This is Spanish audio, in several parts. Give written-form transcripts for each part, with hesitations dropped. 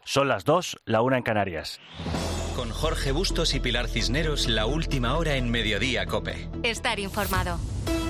Son las 2, la 1 en Canarias. Con Jorge Bustos y Pilar Cisneros, la última hora en Mediodía COPE. Estar informado.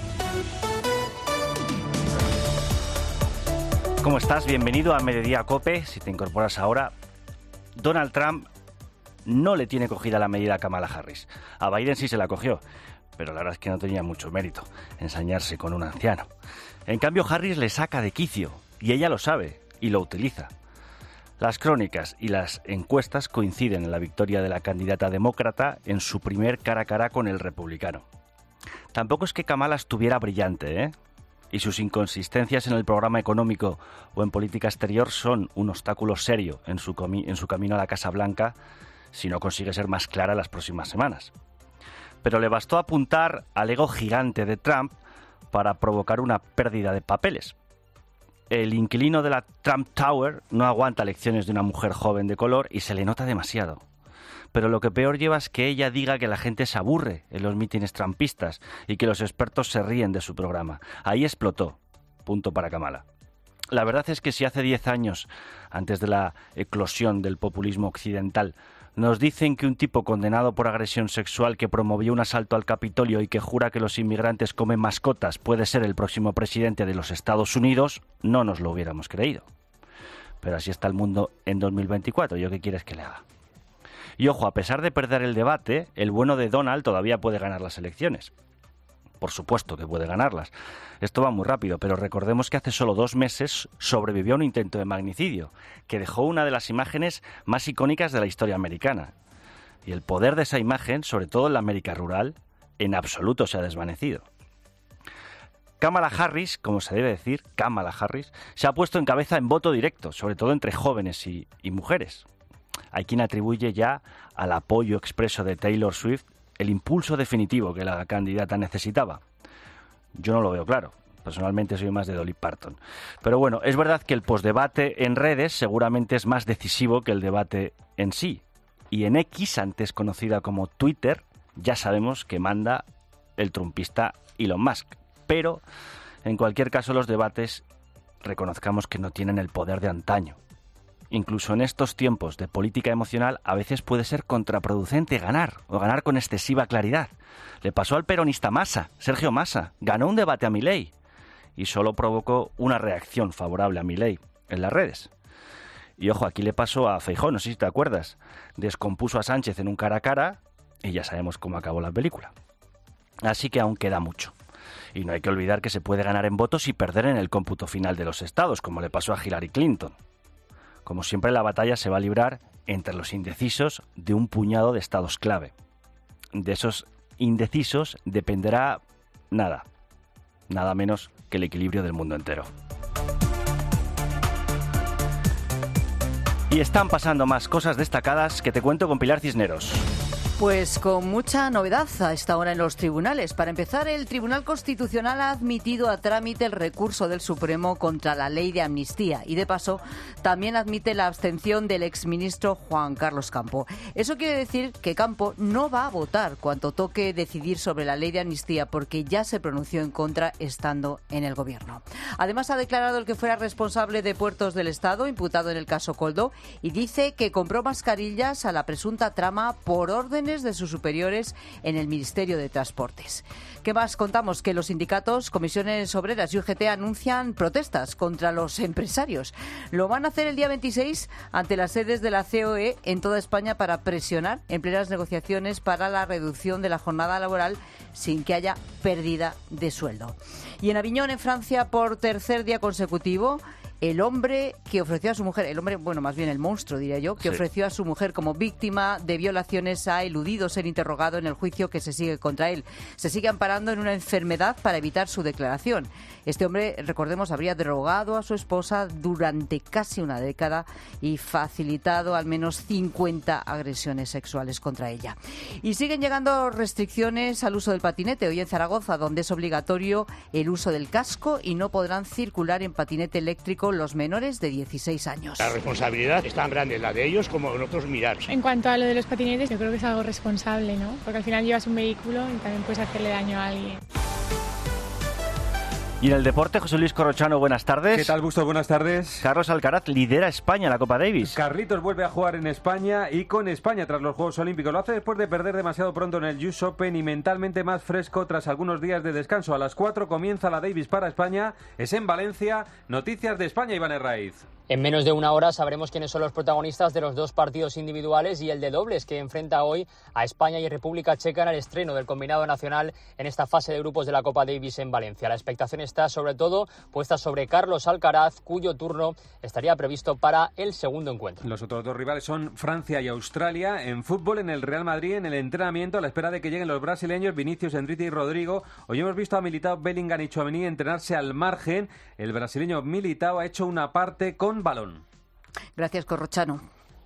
¿Cómo estás? Bienvenido a Mediodía COPE. Si te incorporas ahora, Donald Trump no le tiene cogida la medida a Kamala Harris. A Biden sí se la cogió, pero la verdad es que no tenía mucho mérito ensañarse con un anciano. En cambio, Harris le saca de quicio, y ella lo sabe, y lo utiliza. Las crónicas y las encuestas coinciden en la victoria de la candidata demócrata en su primer cara a cara con el republicano. Tampoco es que Kamala estuviera brillante, ¿eh? Y sus inconsistencias en el programa económico o en política exterior son un obstáculo serio en su camino a la Casa Blanca si no consigue ser más clara las próximas semanas. Pero le bastó apuntar al ego gigante de Trump para provocar una pérdida de papeles. El inquilino de la Trump Tower no aguanta lecciones de una mujer joven de color y se le nota demasiado. Pero lo que peor lleva es que ella diga que la gente se aburre en los mítines trumpistas y que los expertos se ríen de su programa. Ahí explotó. Punto para Kamala. La verdad es que si hace 10 años, antes de la eclosión del populismo occidental, nos dicen que un tipo condenado por agresión sexual que promovió un asalto al Capitolio y que jura que los inmigrantes comen mascotas puede ser el próximo presidente de los Estados Unidos, no nos lo hubiéramos creído. Pero así está el mundo en 2024. ¿Yo qué quieres que le haga? Y ojo, a pesar de perder el debate, el bueno de Donald todavía puede ganar las elecciones. Por supuesto que puede ganarlas. Esto va muy rápido, pero recordemos que hace solo 2 meses sobrevivió a un intento de magnicidio, que dejó una de las imágenes más icónicas de la historia americana. Y el poder de esa imagen, sobre todo en la América rural, en absoluto se ha desvanecido. Kamala Harris, como se debe decir, Kamala Harris, se ha puesto en cabeza en voto directo, sobre todo entre jóvenes y mujeres. Hay quien atribuye ya al apoyo expreso de Taylor Swift el impulso definitivo que la candidata necesitaba. Yo no lo veo claro. Personalmente soy más de Dolly Parton. Pero bueno, es verdad que el postdebate en redes seguramente es más decisivo que el debate en sí. Y en X, antes conocida como Twitter, ya sabemos que manda el trumpista Elon Musk. Pero, en cualquier caso, los debates reconozcamos que no tienen el poder de antaño. Incluso en estos tiempos de política emocional a veces puede ser contraproducente ganar con excesiva claridad. Le pasó al peronista Massa, Sergio Massa, ganó un debate a Milei y solo provocó una reacción favorable a Milei en las redes. Y ojo, aquí le pasó a Feijóo, no sé si te acuerdas, descompuso a Sánchez en un cara a cara y ya sabemos cómo acabó la película. Así que aún queda mucho. Y no hay que olvidar que se puede ganar en votos y perder en el cómputo final de los estados, como le pasó a Hillary Clinton. Como siempre, la batalla se va a librar entre los indecisos de un puñado de estados clave. De esos indecisos dependerá nada menos que el equilibrio del mundo entero. Y están pasando más cosas destacadas que te cuento con Pilar Cisneros. Pues con mucha novedad a esta hora en los tribunales. Para empezar, el Tribunal Constitucional ha admitido a trámite el recurso del Supremo contra la ley de amnistía y, de paso, también admite la abstención del exministro Juan Carlos Campo. Eso quiere decir que Campo no va a votar cuando toque decidir sobre la ley de amnistía porque ya se pronunció en contra estando en el Gobierno. Además, ha declarado el que fuera responsable de Puertos del Estado, imputado en el caso Koldo, y dice que compró mascarillas a la presunta trama por orden de sus superiores en el Ministerio de Transportes. ¿Qué más contamos? Que los sindicatos, comisiones obreras y UGT anuncian protestas contra los empresarios. Lo van a hacer el día 26 ante las sedes de la COE en toda España para presionar en plenas negociaciones para la reducción de la jornada laboral sin que haya pérdida de sueldo. Y en Aviñón, en Francia, por tercer día consecutivo, el hombre que ofreció a su mujer, el monstruo, diría yo, que ofreció a su mujer como víctima de violaciones ha eludido ser interrogado en el juicio que se sigue contra él. Se sigue amparando en una enfermedad para evitar su declaración. Este hombre, recordemos, habría drogado a su esposa durante casi una década y facilitado al menos 50 agresiones sexuales contra ella. Y siguen llegando restricciones al uso del patinete. Hoy en Zaragoza, donde es obligatorio el uso del casco y no podrán circular en patinete eléctrico los menores de 16 años. La responsabilidad es tan grande, la de ellos como nosotros mirar. En cuanto a lo de los patinetes, yo creo que es algo responsable, ¿no? Porque al final llevas un vehículo y también puedes hacerle daño a alguien. Y en el deporte, José Luis Corrochano, buenas tardes. ¿Qué tal, Bustos? Buenas tardes. Carlos Alcaraz lidera España en la Copa Davis. Carlitos vuelve a jugar en España y con España tras los Juegos Olímpicos. Lo hace después de perder demasiado pronto en el US Open y mentalmente más fresco tras algunos días de descanso. A las 4 comienza la Davis para España. Es en Valencia. Noticias de España, Iván Herraiz. En menos de una hora sabremos quiénes son los protagonistas de los dos partidos individuales y el de dobles que enfrenta hoy a España y República Checa en el estreno del combinado nacional en esta fase de grupos de la Copa Davis en Valencia. La expectación está sobre todo puesta sobre Carlos Alcaraz, cuyo turno estaría previsto para el segundo encuentro. Los otros dos rivales son Francia y Australia. En fútbol, en el Real Madrid, en el entrenamiento, a la espera de que lleguen los brasileños Vinicius, Enrique y Rodrigo. Hoy hemos visto a Militao, Bellingham y Tchouaméni entrenarse al margen. El brasileño Militao ha hecho una parte con balón. Gracias, Corrochano.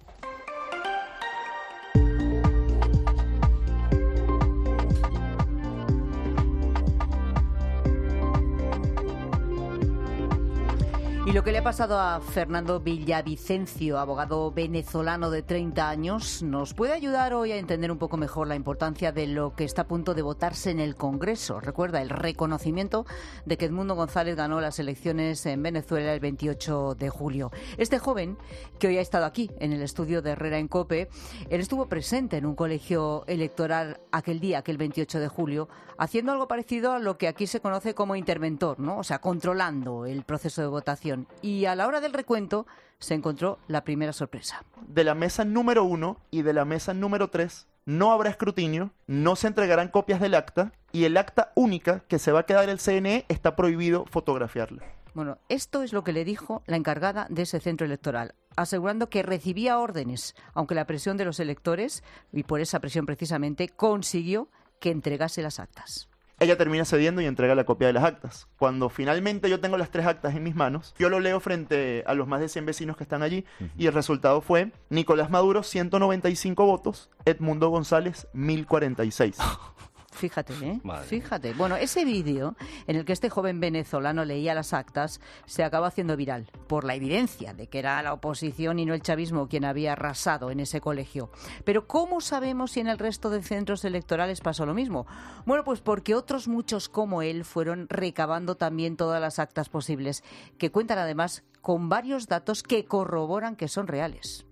Y lo que le ha pasado a Fernando Villavicencio, abogado venezolano de 30 años, nos puede ayudar hoy a entender un poco mejor la importancia de lo que está a punto de votarse en el Congreso. Recuerda el reconocimiento de que Edmundo González ganó las elecciones en Venezuela el 28 de julio. Este joven, que hoy ha estado aquí en el estudio de Herrera en COPE, él estuvo presente en un colegio electoral aquel día, aquel 28 de julio, haciendo algo parecido a lo que aquí se conoce como interventor, ¿no? O sea, controlando el proceso de votación. Y a la hora del recuento se encontró la primera sorpresa. De la mesa número 1 y de la mesa número 3 no habrá escrutinio, no se entregarán copias del acta y el acta única que se va a quedar el CNE está prohibido fotografiarla. Bueno, esto es lo que le dijo la encargada de ese centro electoral, asegurando que recibía órdenes, aunque la presión de los electores, y por esa presión precisamente, consiguió que entregase las actas. Ella termina cediendo y entrega la copia de las actas. Cuando finalmente yo tengo las 3 actas en mis manos, yo lo leo frente a los más de 100 vecinos que están allí y el resultado fue Nicolás Maduro, 195 votos, Edmundo González, 1046. Fíjate, ¿eh? Madre. Fíjate. Bueno, ese vídeo en el que este joven venezolano leía las actas se acaba haciendo viral por la evidencia de que era la oposición y no el chavismo quien había arrasado en ese colegio. Pero ¿cómo sabemos si en el resto de centros electorales pasó lo mismo? Bueno, pues porque otros muchos como él fueron recabando también todas las actas posibles, que cuentan además con varios datos que corroboran que son reales.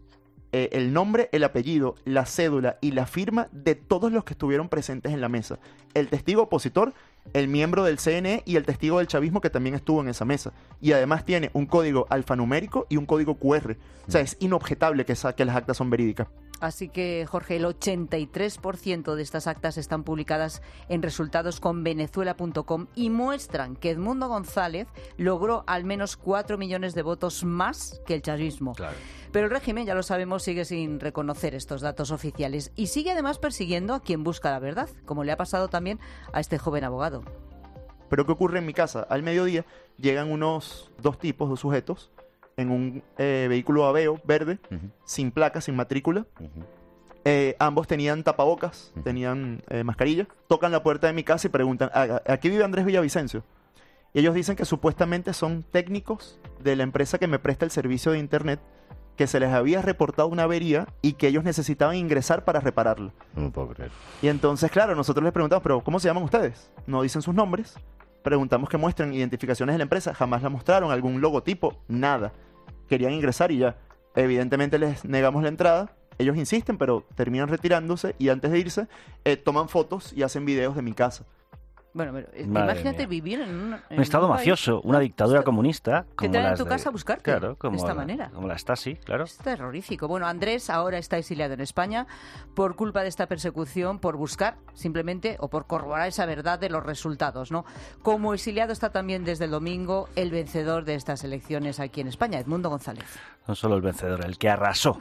El nombre, el apellido, la cédula y la firma de todos los que estuvieron presentes en la mesa. El testigo opositor, el miembro del CNE y el testigo del chavismo que también estuvo en esa mesa. Y además tiene un código alfanumérico y un código QR. O sea, es inobjetable que las actas son verídicas. Así que, Jorge, el 83% de estas actas están publicadas en resultadosconvenezuela.com y muestran que Edmundo González logró al menos 4 millones de votos más que el chavismo. Claro. Pero el régimen, ya lo sabemos, sigue sin reconocer estos datos oficiales y sigue además persiguiendo a quien busca la verdad, como le ha pasado también a este joven abogado. Pero ¿qué ocurre en mi casa? Al mediodía llegan dos sujetos, en un vehículo Aveo verde, sin placa, sin matrícula. Ambos tenían tapabocas, tenían mascarilla. Tocan la puerta de mi casa y preguntan, ¿aquí vive Andrés Villavicencio? Y ellos dicen que supuestamente son técnicos de la empresa que me presta el servicio de internet, que se les había reportado una avería y que ellos necesitaban ingresar para repararla. No puedo creer. Y entonces, claro, nosotros les preguntamos, ¿pero cómo se llaman ustedes? No dicen sus nombres. Preguntamos que muestren identificaciones de la empresa. Jamás la mostraron, algún logotipo, nada. Querían ingresar y ya. Evidentemente les negamos la entrada. Ellos insisten, pero terminan retirándose y antes de irse toman fotos y hacen videos de mi casa. Bueno, pero mía. imagínate vivir en un estado país, mafioso, una dictadura comunista. Que te dan en tu casa a buscarte, claro, como de esta manera. Como la Stasi, claro. Es terrorífico. Bueno, Andrés ahora está exiliado en España por culpa de esta persecución, por buscar simplemente o por corroborar esa verdad de los resultados, ¿no? Como exiliado está también desde el domingo el vencedor de estas elecciones aquí en España, Edmundo González. No solo el vencedor, el que arrasó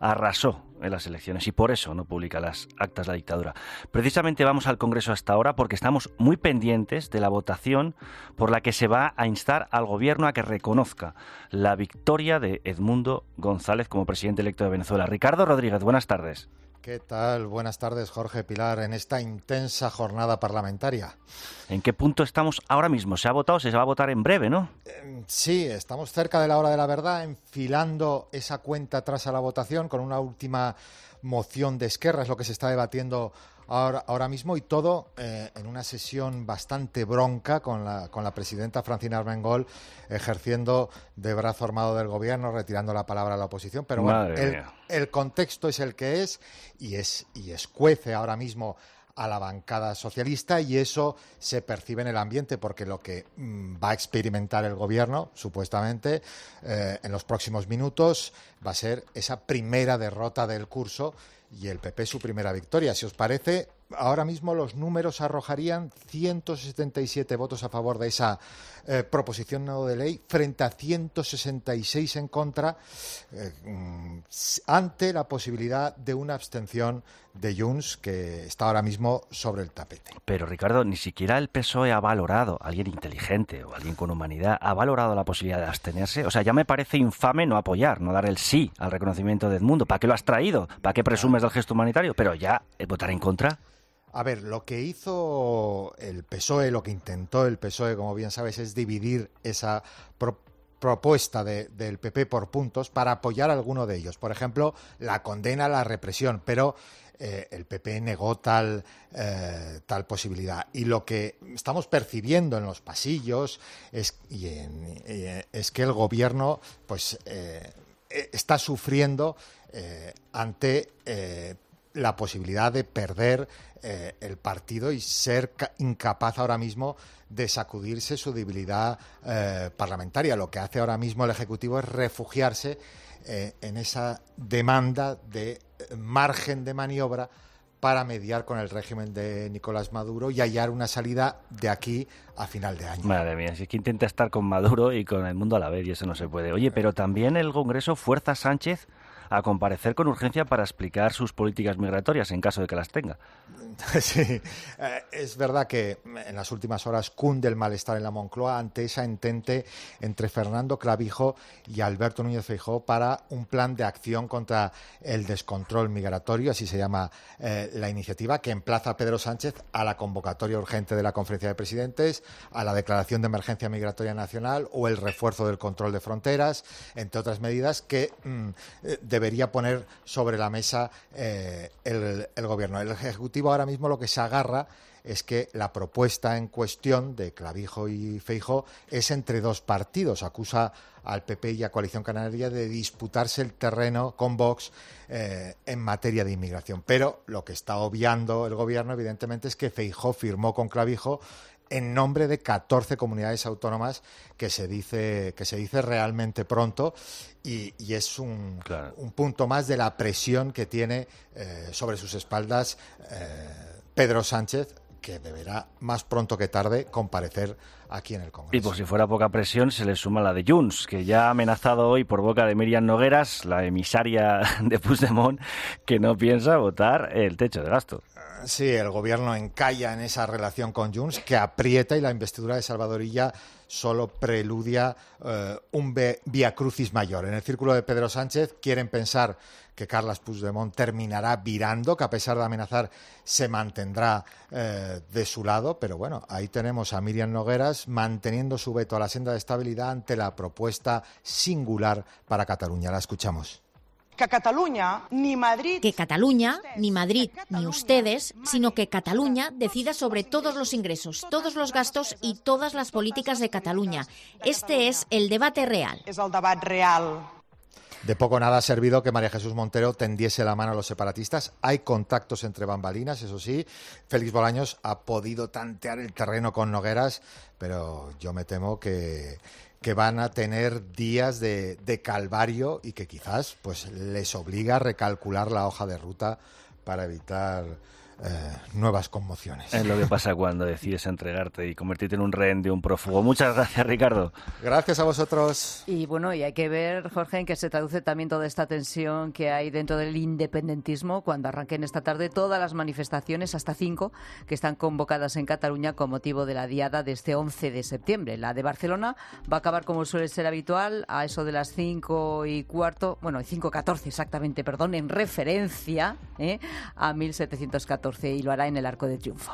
en las elecciones y por eso no publica las actas de la dictadura. Precisamente vamos al Congreso hasta ahora porque estamos muy pendientes de la votación por la que se va a instar al gobierno a que reconozca la victoria de Edmundo González como presidente electo de Venezuela. Ricardo Rodríguez, buenas tardes. ¿Qué tal? Buenas tardes, Jorge, Pilar, en esta intensa jornada parlamentaria. ¿En qué punto estamos ahora mismo? ¿Se ha votado? Se va a votar en breve, ¿no? Sí, estamos cerca de la hora de la verdad, enfilando esa cuenta atrás a la votación con una última moción de Esquerra, es lo que se está debatiendo ahora mismo, y todo en una sesión bastante bronca con la presidenta Francina Armengol ejerciendo de brazo armado del gobierno, retirando la palabra a la oposición. Pero bueno, el contexto es el que es y escuece ahora mismo a la bancada socialista, y eso se percibe en el ambiente, porque lo que va a experimentar el gobierno, supuestamente, en los próximos minutos, va a ser esa primera derrota del curso y el PP su primera victoria. Si os parece, ahora mismo los números arrojarían 177 votos a favor de esa proposición no de ley frente a 166 en contra, ante la posibilidad de una abstención de Junts, que está ahora mismo sobre el tapete. Pero, Ricardo, ni siquiera el PSOE ha valorado, alguien inteligente o alguien con humanidad, ha valorado la posibilidad de abstenerse. O sea, ya me parece infame no apoyar, no dar el sí al reconocimiento de Edmundo. ¿Para qué lo has traído? ¿Para qué presumes del gesto humanitario? Pero ya, votar en contra. A ver, lo que hizo el PSOE, lo que intentó el PSOE, como bien sabes, es dividir esa propuesta del PP por puntos para apoyar a alguno de ellos. Por ejemplo, la condena a la represión, pero el PP negó tal posibilidad. Y lo que estamos percibiendo en los pasillos es que el gobierno pues está sufriendo ante la posibilidad de perder el partido y ser incapaz ahora mismo de sacudirse su debilidad parlamentaria. Lo que hace ahora mismo el Ejecutivo es refugiarse en esa demanda de margen de maniobra para mediar con el régimen de Nicolás Maduro y hallar una salida de aquí a final de año. Madre mía, si es que intenta estar con Maduro y con el mundo a la vez, y eso no se puede. Oye, pero también el Congreso fuerza a Sánchez a comparecer con urgencia para explicar sus políticas migratorias, en caso de que las tenga. Sí, es verdad que en las últimas horas cunde el malestar en la Moncloa ante esa entente entre Fernando Clavijo y Alberto Núñez Feijóo para un plan de acción contra el descontrol migratorio, así se llama la iniciativa, que emplaza a Pedro Sánchez a la convocatoria urgente de la Conferencia de Presidentes, a la declaración de emergencia migratoria nacional o el refuerzo del control de fronteras, entre otras medidas que debería poner sobre la mesa el gobierno. El Ejecutivo ahora mismo lo que se agarra es que la propuesta en cuestión de Clavijo y Feijóo es entre dos partidos. Acusa al PP y a Coalición Canaria de disputarse el terreno con Vox en materia de inmigración. Pero lo que está obviando el gobierno, evidentemente, es que Feijóo firmó con Clavijo en nombre de 14 comunidades autónomas, que se dice realmente pronto, y es un punto más de la presión que tiene sobre sus espaldas Pedro Sánchez, que deberá más pronto que tarde comparecer aquí en el Congreso. Y por si fuera poca presión, se le suma la de Junts, que ya ha amenazado hoy por boca de Míriam Nogueras, la emisaria de Puigdemont, que no piensa votar el techo de gasto. Sí, el gobierno encalla en esa relación con Junts, que aprieta, y la investidura de Salvador Illa solo preludia un viacrucis mayor. En el círculo de Pedro Sánchez quieren pensar que Carles Puigdemont terminará virando, que a pesar de amenazar se mantendrá de su lado, pero bueno, ahí tenemos a Míriam Nogueras manteniendo su veto a la senda de estabilidad ante la propuesta singular para Cataluña. La escuchamos. Que Cataluña, ni Madrid, ni ustedes, sino que Cataluña decida sobre todos los ingresos, todos los gastos y todas las políticas de Cataluña. Este es el debate real. Es el debate real. De poco nada ha servido que María Jesús Montero tendiese la mano a los separatistas. Hay contactos entre bambalinas, eso sí. Félix Bolaños ha podido tantear el terreno con Nogueras, pero yo me temo que van a tener días de calvario y que quizás pues les obliga a recalcular la hoja de ruta para evitar nuevas conmociones. Es lo que pasa cuando decides entregarte y convertirte en un rehén de un prófugo. Muchas gracias, Ricardo. Gracias a vosotros. Y bueno, y hay que ver, Jorge, en qué se traduce también toda esta tensión que hay dentro del independentismo cuando arranquen esta tarde todas las manifestaciones, hasta 5, que están convocadas en Cataluña con motivo de la diada de este 11 de septiembre. La de Barcelona va a acabar, como suele ser habitual, a eso de las 5:15, bueno, 5:14 exactamente, perdón, en referencia a 1714, y lo hará en el Arco de Triunfo.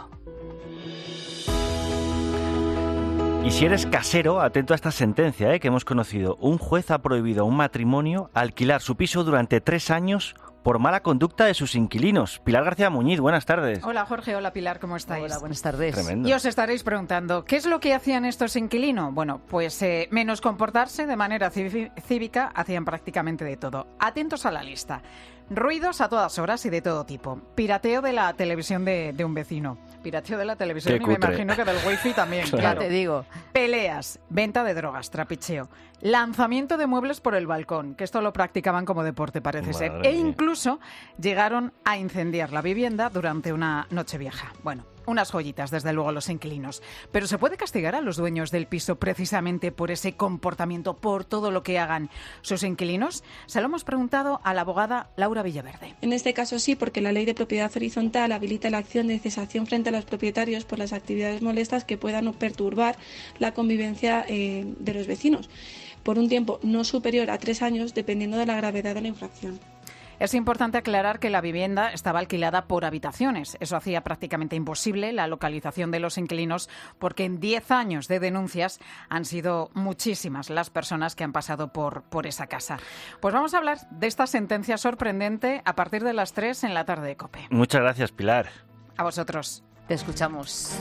Y si eres casero, atento a esta sentencia que hemos conocido. Un juez ha prohibido a un matrimonio alquilar su piso durante 3 años por mala conducta de sus inquilinos. Pilar García Muñiz, buenas tardes. Hola Jorge, hola Pilar, ¿cómo estáis? Hola, buenas tardes. Tremendo. Y os estaréis preguntando, ¿qué es lo que hacían estos inquilinos? Bueno, pues menos comportarse de manera cívica, hacían prácticamente de todo. Atentos a la lista. Ruidos a todas horas y de todo tipo. Pirateo de la televisión de un vecino. Pirateo de la televisión y me imagino que del wifi también, claro. Ya te digo. Peleas, venta de drogas, trapicheo. Lanzamiento de muebles por el balcón, que esto lo practicaban como deporte, parece ser. E incluso llegaron a incendiar la vivienda durante una nochevieja. Bueno, unas joyitas, desde luego, los inquilinos. Pero ¿se puede castigar a los dueños del piso precisamente por ese comportamiento, por todo lo que hagan sus inquilinos? Se lo hemos preguntado a la abogada Laura Villaverde. En este caso sí, porque la Ley de Propiedad Horizontal habilita la acción de cesación frente a los propietarios por las actividades molestas que puedan perturbar la convivencia de los vecinos, por un tiempo no superior a 3 años, dependiendo de la gravedad de la infracción. Es importante aclarar que la vivienda estaba alquilada por habitaciones. Eso hacía prácticamente imposible la localización de los inquilinos, porque en 10 años de denuncias han sido muchísimas las personas que han pasado por esa casa. Pues vamos a hablar de esta sentencia sorprendente a partir de las 3 en la tarde de COPE. Muchas gracias, Pilar. A vosotros. Te escuchamos.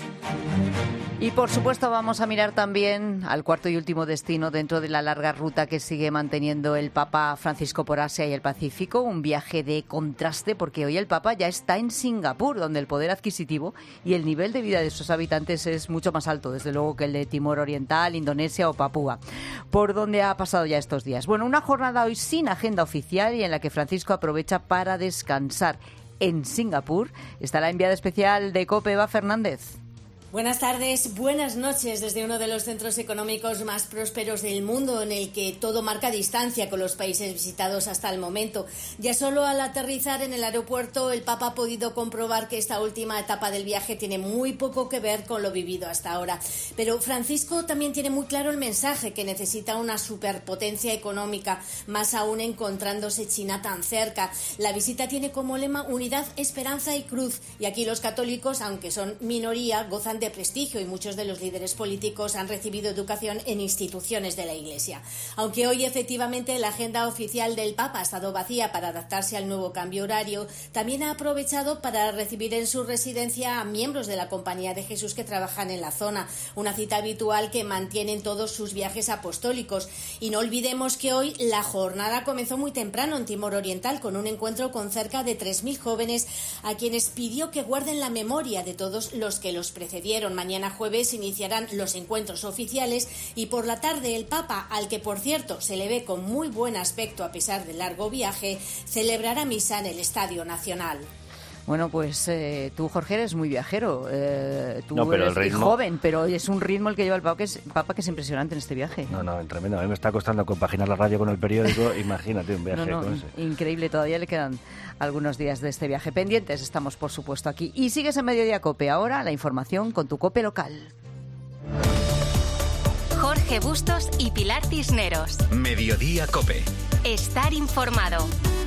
Y por supuesto vamos a mirar también al cuarto y último destino dentro de la larga ruta que sigue manteniendo el Papa Francisco por Asia y el Pacífico, un viaje de contraste porque hoy el Papa ya está en Singapur, donde el poder adquisitivo y el nivel de vida de sus habitantes es mucho más alto, desde luego, que el de Timor Oriental, Indonesia o Papúa, por donde ha pasado ya estos días. Bueno, una jornada hoy sin agenda oficial y en la que Francisco aprovecha para descansar. En Singapur está la enviada especial de COPE, Eva Fernández. Buenas tardes, buenas noches desde uno de los centros económicos más prósperos del mundo, en el que todo marca distancia con los países visitados hasta el momento. Ya solo al aterrizar en el aeropuerto, el Papa ha podido comprobar que esta última etapa del viaje tiene muy poco que ver con lo vivido hasta ahora. Pero Francisco también tiene muy claro el mensaje, que necesita una superpotencia económica, más aún encontrándose China tan cerca. La visita tiene como lema unidad, esperanza y cruz, y aquí los católicos, aunque son minoría, gozan de prestigio y muchos de los líderes políticos han recibido educación en instituciones de la Iglesia. Aunque hoy efectivamente la agenda oficial del Papa ha estado vacía para adaptarse al nuevo cambio horario, también ha aprovechado para recibir en su residencia a miembros de la Compañía de Jesús que trabajan en la zona, una cita habitual que mantienen todos sus viajes apostólicos. Y no olvidemos que hoy la jornada comenzó muy temprano en Timor Oriental, con un encuentro con cerca de 3.000 jóvenes a quienes pidió que guarden la memoria de todos los que los precedieron. Mañana jueves iniciarán los encuentros oficiales y por la tarde el Papa, al que por cierto se le ve con muy buen aspecto a pesar del largo viaje, celebrará misa en el Estadio Nacional. Bueno, pues tú, Jorge, eres muy viajero. Tú no, pero eres el ritmo... joven, pero es un ritmo el que lleva el Papa que es impresionante en este viaje. No, tremendo. A mí me está costando compaginar la radio con el periódico. Imagínate un viaje con ese. Increíble. Todavía le quedan algunos días de este viaje pendientes. Estamos, por supuesto, aquí. Y sigues en Mediodía COPE. Ahora la información con tu COPE local. Jorge Bustos y Pilar Cisneros. Mediodía COPE. Estar informado.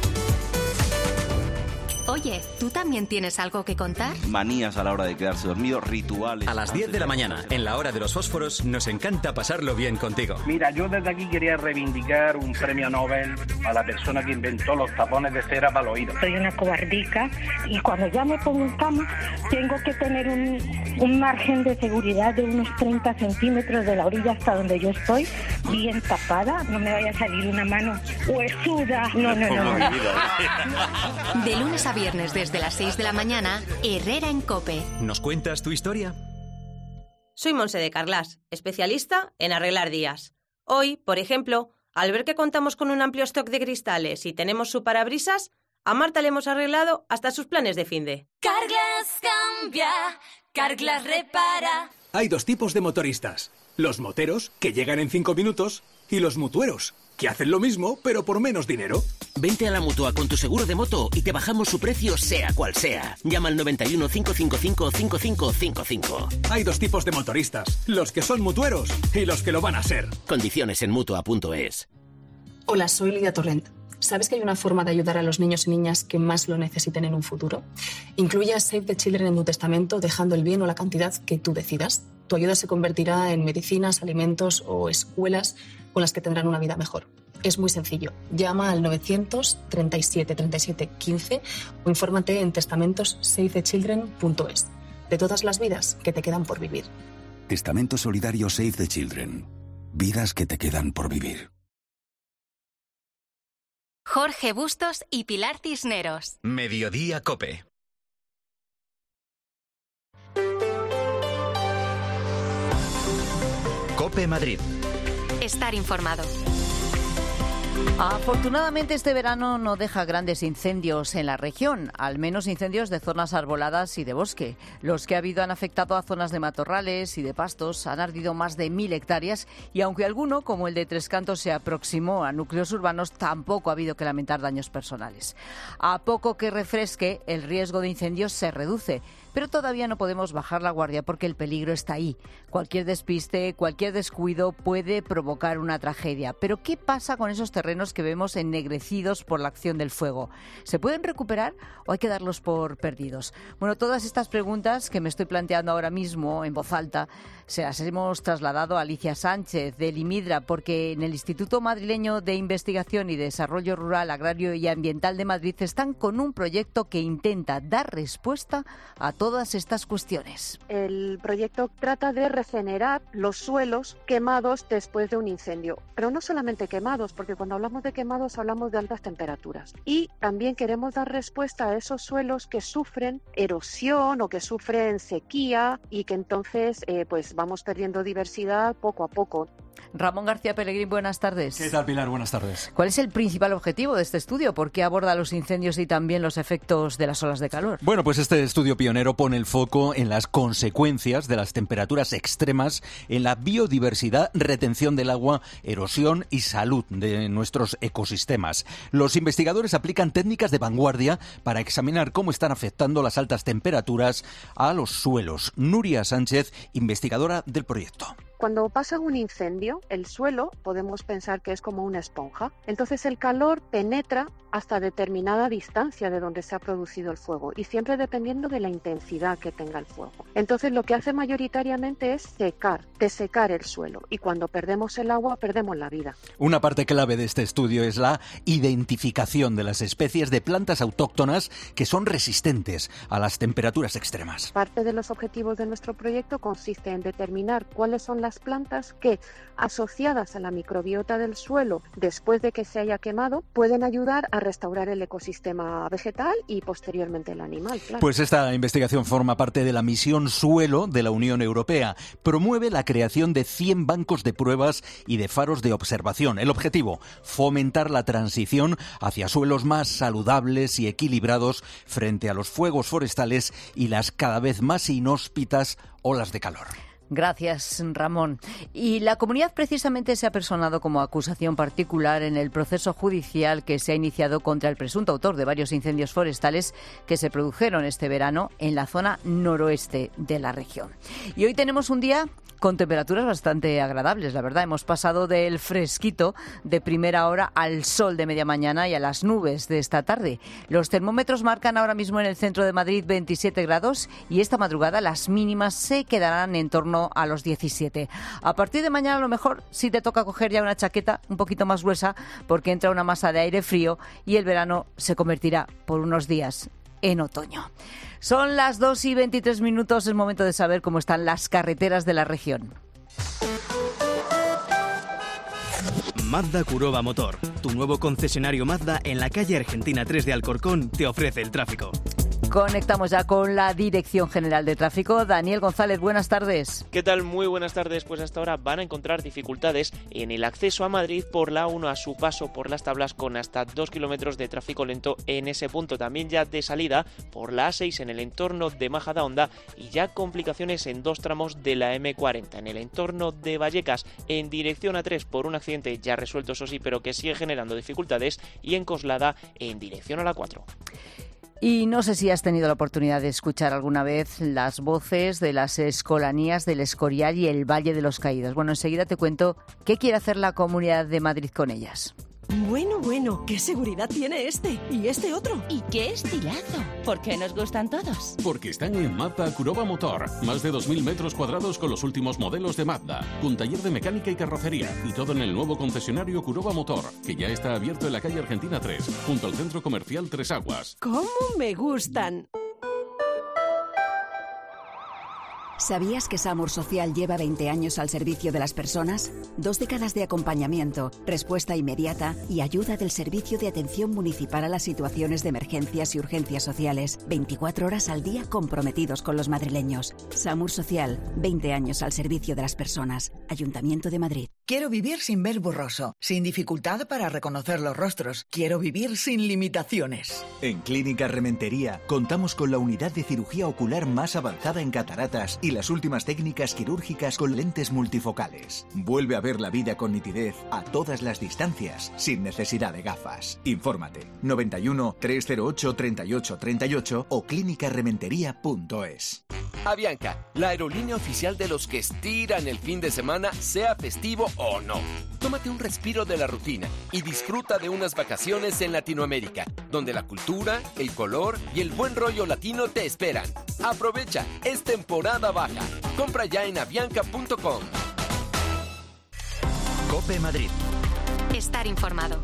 Oye, ¿tú también tienes algo que contar? Manías a la hora de quedarse dormido, rituales. A las 10 de la mañana, en la hora de los fósforos, nos encanta pasarlo bien contigo. Mira, yo desde aquí quería reivindicar un premio Nobel a la persona que inventó los tapones de cera para los oídos. Soy una cobardica y cuando ya me pongo en cama tengo que tener un margen de seguridad de unos 30 centímetros de la orilla hasta donde yo estoy, bien tapada, no me vaya a salir una mano huesuda. No. De lunes a viernes desde las 6 de la mañana, Herrera en COPE. ¿Nos cuentas tu historia? Soy Monse de Carlas, especialista en arreglar días. Hoy, por ejemplo, al ver que contamos con un amplio stock de cristales y tenemos su parabrisas, a Marta le hemos arreglado hasta sus planes de finde. Carglass cambia, Carglass repara. Hay 2 tipos de motoristas. Los moteros, que llegan en 5 minutos, y los mutueros, que hacen lo mismo, pero por menos dinero. Vente a la Mutua con tu seguro de moto y te bajamos su precio sea cual sea. Llama al 91 555 5555. Hay 2 tipos de motoristas, los que son mutueros y los que lo van a ser. Condiciones en Mutua.es. Hola, soy Lidia Torrent. ¿Sabes que hay una forma de ayudar a los niños y niñas que más lo necesiten en un futuro? Incluye a Save the Children en tu testamento, dejando el bien o la cantidad que tú decidas. Tu ayuda se convertirá en medicinas, alimentos o escuelas con las que tendrán una vida mejor. Es muy sencillo. Llama al 937 37 15 o infórmate en testamentosavethechildren.es. De todas las vidas que te quedan por vivir. Testamento Solidario Save the Children. Vidas que te quedan por vivir. Jorge Bustos y Pilar Cisneros. Mediodía COPE. COPE Madrid. Estar informado. Afortunadamente este verano no deja grandes incendios en la región, al menos incendios de zonas arboladas y de bosque. Los que ha habido han afectado a zonas de matorrales y de pastos, han ardido más de 1.000 hectáreas y aunque alguno, como el de Tres Cantos, se aproximó a núcleos urbanos, tampoco ha habido que lamentar daños personales. A poco que refresque, el riesgo de incendios se reduce. Pero todavía no podemos bajar la guardia porque el peligro está ahí. Cualquier despiste, cualquier descuido puede provocar una tragedia. Pero ¿qué pasa con esos terrenos que vemos ennegrecidos por la acción del fuego? ¿Se pueden recuperar o hay que darlos por perdidos? Bueno, todas estas preguntas que me estoy planteando ahora mismo en voz alta se las hemos trasladado a Alicia Sánchez del IMIDRA porque en el Instituto Madrileño de Investigación y Desarrollo Rural, Agrario y Ambiental de Madrid están con un proyecto que intenta dar respuesta a todas estas cuestiones. El proyecto trata de regenerar los suelos quemados después de un incendio, pero no solamente quemados, porque cuando hablamos de quemados hablamos de altas temperaturas. Y también queremos dar respuesta a esos suelos que sufren erosión o que sufren sequía y que entonces pues vamos perdiendo diversidad poco a poco. Ramón García Pellegrín, buenas tardes. ¿Qué tal, Pilar? Buenas tardes. ¿Cuál es el principal objetivo de este estudio? ¿Por qué aborda los incendios y también los efectos de las olas de calor? Bueno, pues este estudio pionero pone el foco en las consecuencias de las temperaturas extremas en la biodiversidad, retención del agua, erosión y salud de nuestros ecosistemas. Los investigadores aplican técnicas de vanguardia para examinar cómo están afectando las altas temperaturas a los suelos. Nuria Sánchez, investigadora del proyecto. Cuando pasa un incendio, el suelo podemos pensar que es como una esponja. Entonces el calor penetra hasta determinada distancia de donde se ha producido el fuego y siempre dependiendo de la intensidad que tenga el fuego. Entonces lo que hace mayoritariamente es desecar el suelo y cuando perdemos el agua perdemos la vida. Una parte clave de este estudio es la identificación de las especies de plantas autóctonas que son resistentes a las temperaturas extremas. Parte de los objetivos de nuestro proyecto consiste en determinar cuáles son las plantas que, asociadas a la microbiota del suelo después de que se haya quemado, pueden ayudar a restaurar el ecosistema vegetal y posteriormente el animal. Claro. Pues esta investigación forma parte de la misión Suelo de la Unión Europea. Promueve la creación de 100 bancos de pruebas y de faros de observación. El objetivo, fomentar la transición hacia suelos más saludables y equilibrados frente a los fuegos forestales y las cada vez más inhóspitas olas de calor. Gracias, Ramón. Y la comunidad precisamente se ha personado como acusación particular en el proceso judicial que se ha iniciado contra el presunto autor de varios incendios forestales que se produjeron este verano en la zona noroeste de la región. Y hoy tenemos un día con temperaturas bastante agradables, la verdad. Hemos pasado del fresquito de primera hora al sol de media mañana y a las nubes de esta tarde. Los termómetros marcan ahora mismo en el centro de Madrid 27 grados y esta madrugada las mínimas se quedarán en torno a los 17. A partir de mañana a lo mejor sí te toca coger ya una chaqueta un poquito más gruesa porque entra una masa de aire frío y el verano se convertirá por unos días en otoño. Son las 2:23, es momento de saber cómo están las carreteras de la región. Mazda Kuroba Motor, tu nuevo concesionario Mazda en la calle Argentina 3 de Alcorcón, te ofrece el tráfico. Conectamos ya con la Dirección General de Tráfico. Daniel González, buenas tardes. ¿Qué tal? Muy buenas tardes. Pues hasta ahora van a encontrar dificultades en el acceso a Madrid por la A1 a su paso por las Tablas con hasta 2 kilómetros de tráfico lento en ese punto. También ya de salida por la A6 en el entorno de Majadahonda y ya complicaciones en 2 tramos de la M40. En el entorno de Vallecas en dirección A3 por un accidente ya resuelto, eso sí, pero que sigue generando dificultades y en Coslada en dirección a la 4. Y no sé si has tenido la oportunidad de escuchar alguna vez las voces de las escolanías del Escorial y el Valle de los Caídos. Bueno, enseguida te cuento qué quiere hacer la Comunidad de Madrid con ellas. Bueno, ¿qué seguridad tiene este? ¿Y este otro? ¿Y qué estilazo? ¿Por qué nos gustan todos? Porque están en Mazda Kuroba Motor. Más de 2.000 metros cuadrados con los últimos modelos de Mazda. Con taller de mecánica y carrocería. Y todo en el nuevo concesionario Kuroba Motor, que ya está abierto en la calle Argentina 3, junto al centro comercial Tres Aguas. ¡Cómo me gustan! ¿Sabías que Samur Social lleva 20 años al servicio de las personas? 2 décadas de acompañamiento, respuesta inmediata y ayuda del Servicio de Atención Municipal a las situaciones de emergencias y urgencias sociales. 24 horas al día comprometidos con los madrileños. Samur Social, 20 años al servicio de las personas. Ayuntamiento de Madrid. Quiero vivir sin ver borroso, sin dificultad para reconocer los rostros. Quiero vivir sin limitaciones. En Clínica Rementería contamos con la unidad de cirugía ocular más avanzada en cataratas y las últimas técnicas quirúrgicas con lentes multifocales. Vuelve a ver la vida con nitidez a todas las distancias, sin necesidad de gafas. Infórmate 91 308 38 38 o clínicarementería.es. Avianca, la aerolínea oficial de los que estiran el fin de semana, sea festivo o no. Tómate un respiro de la rutina y disfruta de unas vacaciones en Latinoamérica, donde la cultura, el color y el buen rollo latino te esperan. Aprovecha, es temporada baja. Compra ya en avianca.com. COPE Madrid. Estar informado.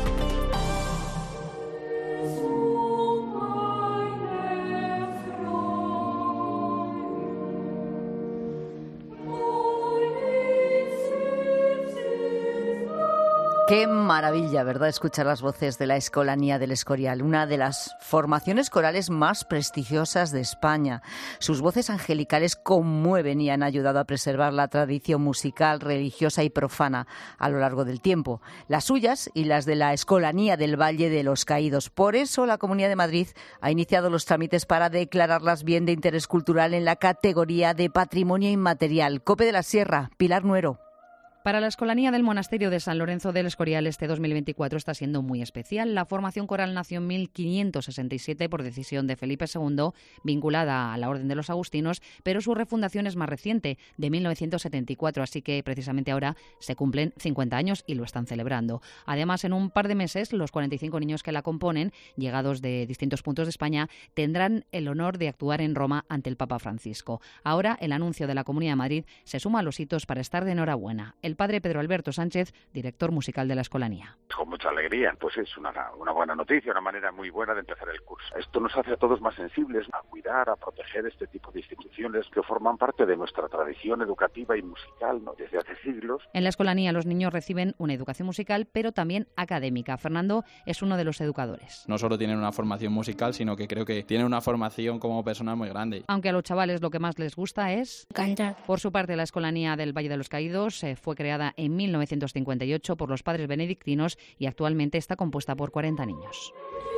Qué maravilla, ¿verdad?, escuchar las voces de la Escolanía del Escorial, una de las formaciones corales más prestigiosas de España. Sus voces angelicales conmueven y han ayudado a preservar la tradición musical, religiosa y profana a lo largo del tiempo. Las suyas y las de la Escolanía del Valle de los Caídos. Por eso la Comunidad de Madrid ha iniciado los trámites para declararlas bien de interés cultural en la categoría de Patrimonio Inmaterial. COPE de la Sierra, Pilar Nuero. Para la Escolanía del Monasterio de San Lorenzo del Escorial, este 2024 está siendo muy especial. La formación coral nació en 1567 por decisión de Felipe II, vinculada a la Orden de los Agustinos, pero su refundación es más reciente, de 1974, así que precisamente ahora se cumplen 50 años y lo están celebrando. Además, en un par de meses, los 45 niños que la componen, llegados de distintos puntos de España, tendrán el honor de actuar en Roma ante el Papa Francisco. Ahora, el anuncio de la Comunidad de Madrid se suma a los hitos para estar de enhorabuena. El padre Pedro Alberto Sánchez, director musical de la Escolanía. Con mucha alegría, pues es una buena noticia, una manera muy buena de empezar el curso. Esto nos hace a todos más sensibles a cuidar, a proteger este tipo de instituciones que forman parte de nuestra tradición educativa y musical, ¿no?, desde hace siglos. En la Escolanía los niños reciben una educación musical, pero también académica. Fernando es uno de los educadores. No solo tienen una formación musical, sino que creo que tienen una formación como personal muy grande. Aunque a los chavales lo que más les gusta es cantar. Por su parte, la Escolanía del Valle de los Caídos fue creada en 1958 por los padres benedictinos y actualmente está compuesta por 40 niños.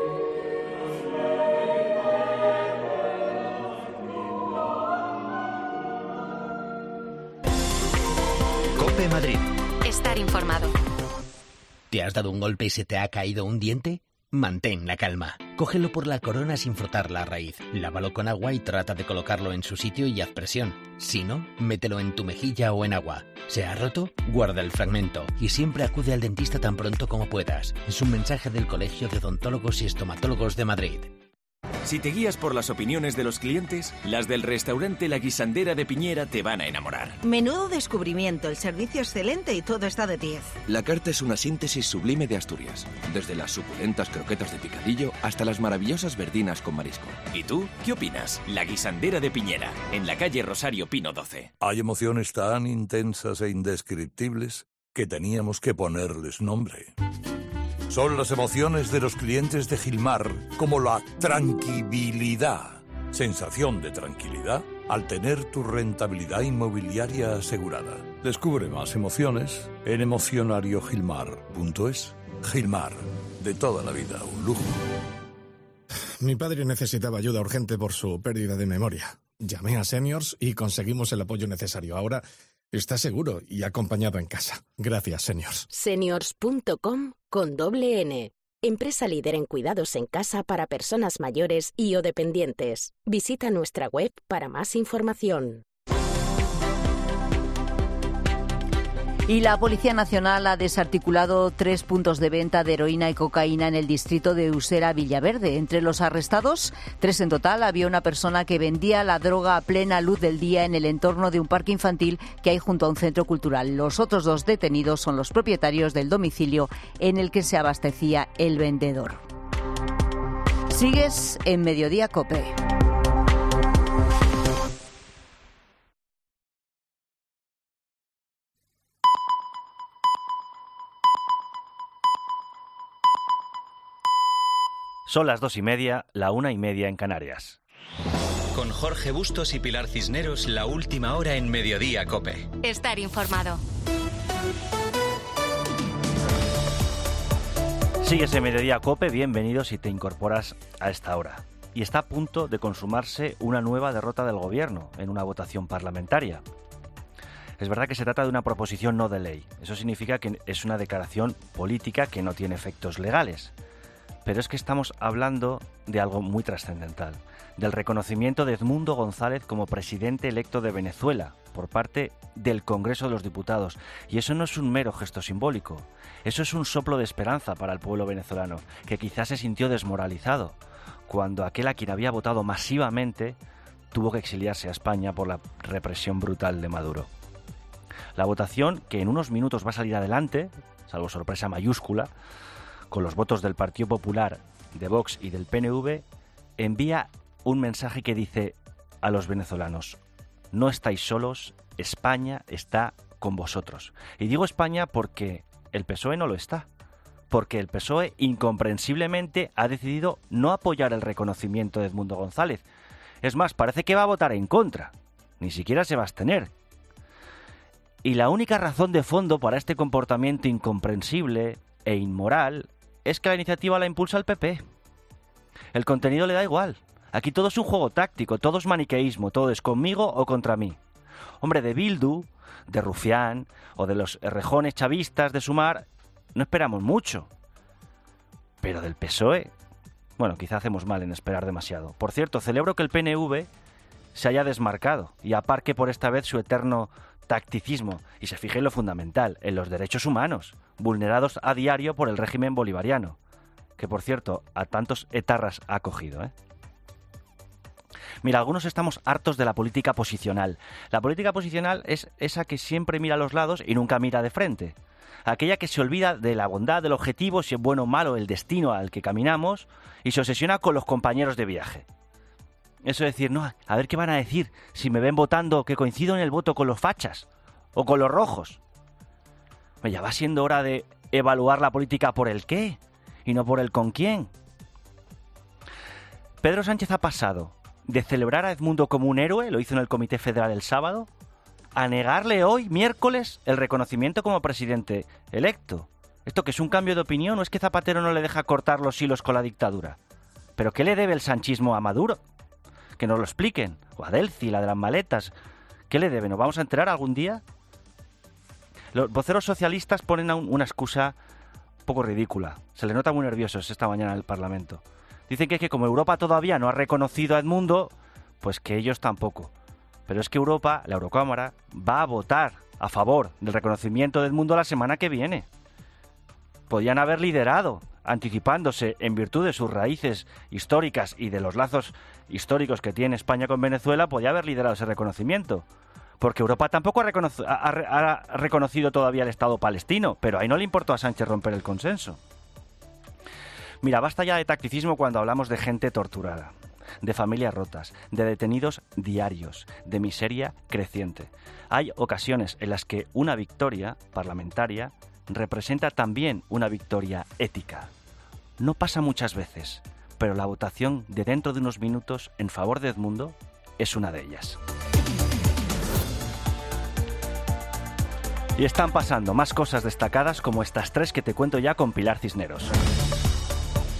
COPE Madrid. Estar informado. ¿Te has dado un golpe y se te ha caído un diente? Mantén la calma. Cógelo por la corona sin frotar la raíz. Lávalo con agua y trata de colocarlo en su sitio y haz presión. Si no, mételo en tu mejilla o en agua. ¿Se ha roto? Guarda el fragmento y siempre acude al dentista tan pronto como puedas. Es un mensaje del Colegio de Odontólogos y Estomatólogos de Madrid. Si te guías por las opiniones de los clientes, las del restaurante La Guisandera de Piñera te van a enamorar. Menudo descubrimiento, el servicio excelente y todo está de 10. La carta es una síntesis sublime de Asturias, desde las suculentas croquetas de picadillo hasta las maravillosas verdinas con marisco. ¿Y tú qué opinas? La Guisandera de Piñera, en la calle Rosario Pino 12. Hay emociones tan intensas e indescriptibles que teníamos que ponerles nombre. Son las emociones de los clientes de Gilmar, como la tranquilidad. Sensación de tranquilidad al tener tu rentabilidad inmobiliaria asegurada. Descubre más emociones en emocionariogilmar.es. Gilmar, de toda la vida, un lujo. Mi padre necesitaba ayuda urgente por su pérdida de memoria. Llamé a Seniors y conseguimos el apoyo necesario. Ahora está seguro y acompañado en casa. Gracias, Seniors. Seniors.com con doble N. Empresa líder en cuidados en casa para personas mayores y o dependientes. Visita nuestra web para más información. Y la Policía Nacional ha desarticulado 3 puntos de venta de heroína y cocaína en el distrito de Usera, Villaverde. Entre los arrestados, 3 en total, había una persona que vendía la droga a plena luz del día en el entorno de un parque infantil que hay junto a un centro cultural. Los otros 2 detenidos son los propietarios del domicilio en el que se abastecía el vendedor. Sigues en Mediodía COPE. Son las 2:30, la 1:30 en Canarias. Con Jorge Bustos y Pilar Cisneros, la última hora en Mediodía COPE. Estar informado. Sigues en Mediodía COPE, bienvenido si te incorporas a esta hora. Y está a punto de consumarse una nueva derrota del Gobierno en una votación parlamentaria. Es verdad que se trata de una proposición no de ley. Eso significa que es una declaración política que no tiene efectos legales. Pero es que estamos hablando de algo muy trascendental, del reconocimiento de Edmundo González como presidente electo de Venezuela por parte del Congreso de los Diputados. Y eso no es un mero gesto simbólico, eso es un soplo de esperanza para el pueblo venezolano, que quizás se sintió desmoralizado cuando aquel a quien había votado masivamente tuvo que exiliarse a España por la represión brutal de Maduro. La votación, que en unos minutos va a salir adelante, salvo sorpresa mayúscula, con los votos del Partido Popular, de Vox y del PNV, envía un mensaje que dice a los venezolanos: no estáis solos, España está con vosotros. Y digo España porque el PSOE no lo está, porque el PSOE incomprensiblemente ha decidido no apoyar el reconocimiento de Edmundo González. Es más, parece que va a votar en contra, ni siquiera se va a abstener. Y la única razón de fondo para este comportamiento incomprensible e inmoral es que la iniciativa la impulsa el PP. El contenido le da igual. Aquí todo es un juego táctico, todo es maniqueísmo, todo es conmigo o contra mí. Hombre, de Bildu, de Rufián o de los rejones chavistas de Sumar no esperamos mucho. Pero del PSOE, bueno, quizá hacemos mal en esperar demasiado. Por cierto, celebro que el PNV se haya desmarcado y aparque por esta vez su eterno tacticismo y se fije en lo fundamental, en los derechos humanos, vulnerados a diario por el régimen bolivariano, que por cierto a tantos etarras ha acogido, Mira, algunos estamos hartos de la política posicional. La política posicional es esa que siempre mira a los lados y nunca mira de frente. Aquella que se olvida de la bondad, del objetivo, si es bueno o malo el destino al que caminamos, y se obsesiona con los compañeros de viaje. Eso es decir, no, a ver qué van a decir si me ven votando que coincido en el voto con los fachas o con los rojos. Ya va siendo hora de evaluar la política por el qué y no por el con quién. Pedro Sánchez ha pasado de celebrar a Edmundo como un héroe, lo hizo en el Comité Federal el sábado, a negarle hoy, miércoles, el reconocimiento como presidente electo. ¿Esto que es un cambio de opinión o es que Zapatero no le deja cortar los hilos con la dictadura? ¿Pero qué le debe el sanchismo a Maduro? Que nos lo expliquen. O a Delci, la de las maletas. ¿Qué le debe? ¿Nos vamos a enterar algún día? Los voceros socialistas ponen una excusa un poco ridícula. Se les nota muy nerviosos esta mañana en el Parlamento. Dicen que como Europa todavía no ha reconocido a Edmundo, pues que ellos tampoco. Pero es que Europa, la Eurocámara, va a votar a favor del reconocimiento de Edmundo la semana que viene. Podían haber liderado, anticipándose en virtud de sus raíces históricas y de los lazos históricos que tiene España con Venezuela, podía haber liderado ese reconocimiento. Porque Europa tampoco ha reconocido todavía el Estado palestino, pero ahí no le importó a Sánchez romper el consenso. Mira, basta ya de tacticismo cuando hablamos de gente torturada, de familias rotas, de detenidos diarios, de miseria creciente. Hay ocasiones en las que una victoria parlamentaria representa también una victoria ética. No pasa muchas veces, pero la votación de dentro de unos minutos en favor de Edmundo es una de ellas. Y están pasando más cosas destacadas como estas 3 que te cuento ya con Pilar Cisneros.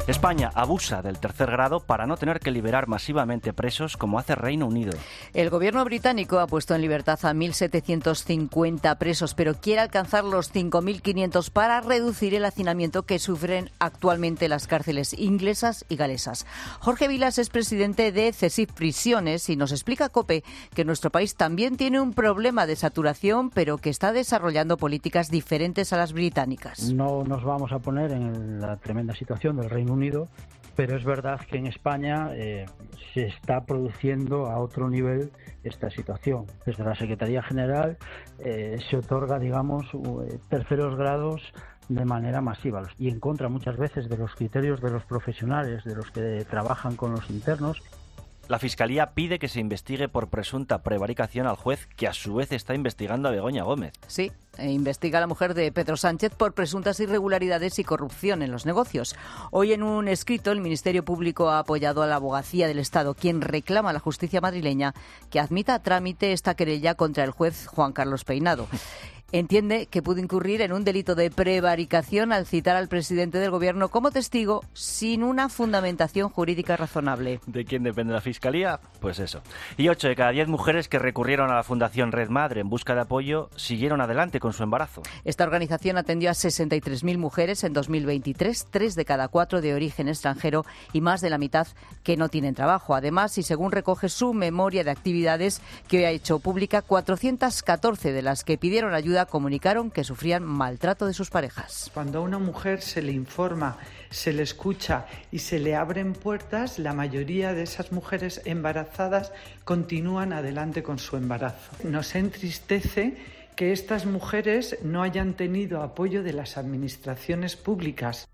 España abusa del tercer grado para no tener que liberar masivamente presos como hace Reino Unido. El gobierno británico ha puesto en libertad a 1.750 presos, pero quiere alcanzar los 5.500 para reducir el hacinamiento que sufren actualmente las cárceles inglesas y galesas. Jorge Vilas es presidente de CESIF Prisiones y nos explica, COPE, que nuestro país también tiene un problema de saturación, pero que está desarrollando políticas diferentes a las británicas. No nos vamos a poner en la tremenda situación del Reino Unido, pero es verdad que en España se está produciendo a otro nivel esta situación. Desde la Secretaría General se otorga, digamos, terceros grados de manera masiva y en contra muchas veces de los criterios de los profesionales, de los que trabajan con los internos. La Fiscalía pide que se investigue por presunta prevaricación al juez, que a su vez está investigando a Begoña Gómez. Sí, investiga a la mujer de Pedro Sánchez por presuntas irregularidades y corrupción en los negocios. Hoy, en un escrito, el Ministerio Público ha apoyado a la Abogacía del Estado, quien reclama a la justicia madrileña que admita a trámite esta querella contra el juez Juan Carlos Peinado. Entiende que pudo incurrir en un delito de prevaricación al citar al presidente del Gobierno como testigo sin una fundamentación jurídica razonable. ¿De quién depende la Fiscalía? Pues eso. Y 8 de cada 10 mujeres que recurrieron a la Fundación Red Madre en busca de apoyo siguieron adelante con su embarazo. Esta organización atendió a 63.000 mujeres en 2023, 3 de cada 4 de origen extranjero y más de la mitad que no tienen trabajo. Además, y según recoge su memoria de actividades que hoy ha hecho pública, 414 de las que pidieron ayuda comunicaron que sufrían maltrato de sus parejas. Cuando a una mujer se le informa, se le escucha y se le abren puertas, la mayoría de esas mujeres embarazadas continúan adelante con su embarazo. Nos entristece que estas mujeres no hayan tenido apoyo de las administraciones públicas.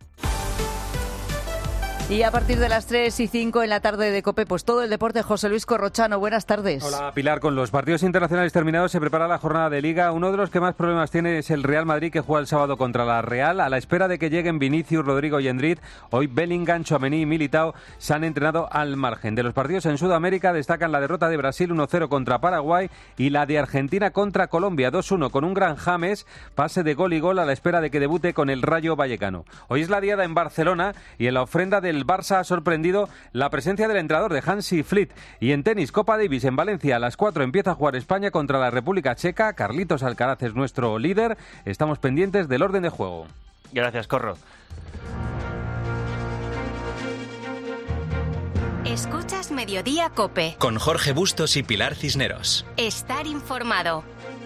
Y a partir de las 3 y 5 en la tarde de COPE, pues todo el deporte. José Luis Corrochano, buenas tardes. Hola, Pilar. Con los partidos internacionales terminados se prepara la jornada de Liga. Uno de los que más problemas tiene es el Real Madrid, que juega el sábado contra la Real. A la espera de que lleguen Vinicius, Rodrigo y Endrick, hoy Bellingham, Tchouaméni y Militao se han entrenado al margen. De los partidos en Sudamérica destacan la derrota de Brasil 1-0 contra Paraguay y la de Argentina contra Colombia 2-1 con un gran James, pase de gol y gol a la espera de que debute con el Rayo Vallecano. Hoy es la diada en Barcelona y en la ofrenda del Barça ha sorprendido la presencia del entrenador de Hansi Flick. Y en tenis, Copa Davis en Valencia a las 4 empieza a jugar España contra la República Checa. Carlitos Alcaraz es nuestro líder. Estamos pendientes del orden de juego. Gracias, Corro. Escuchas Mediodía COPE. Con Jorge Bustos y Pilar Cisneros. Estar informado.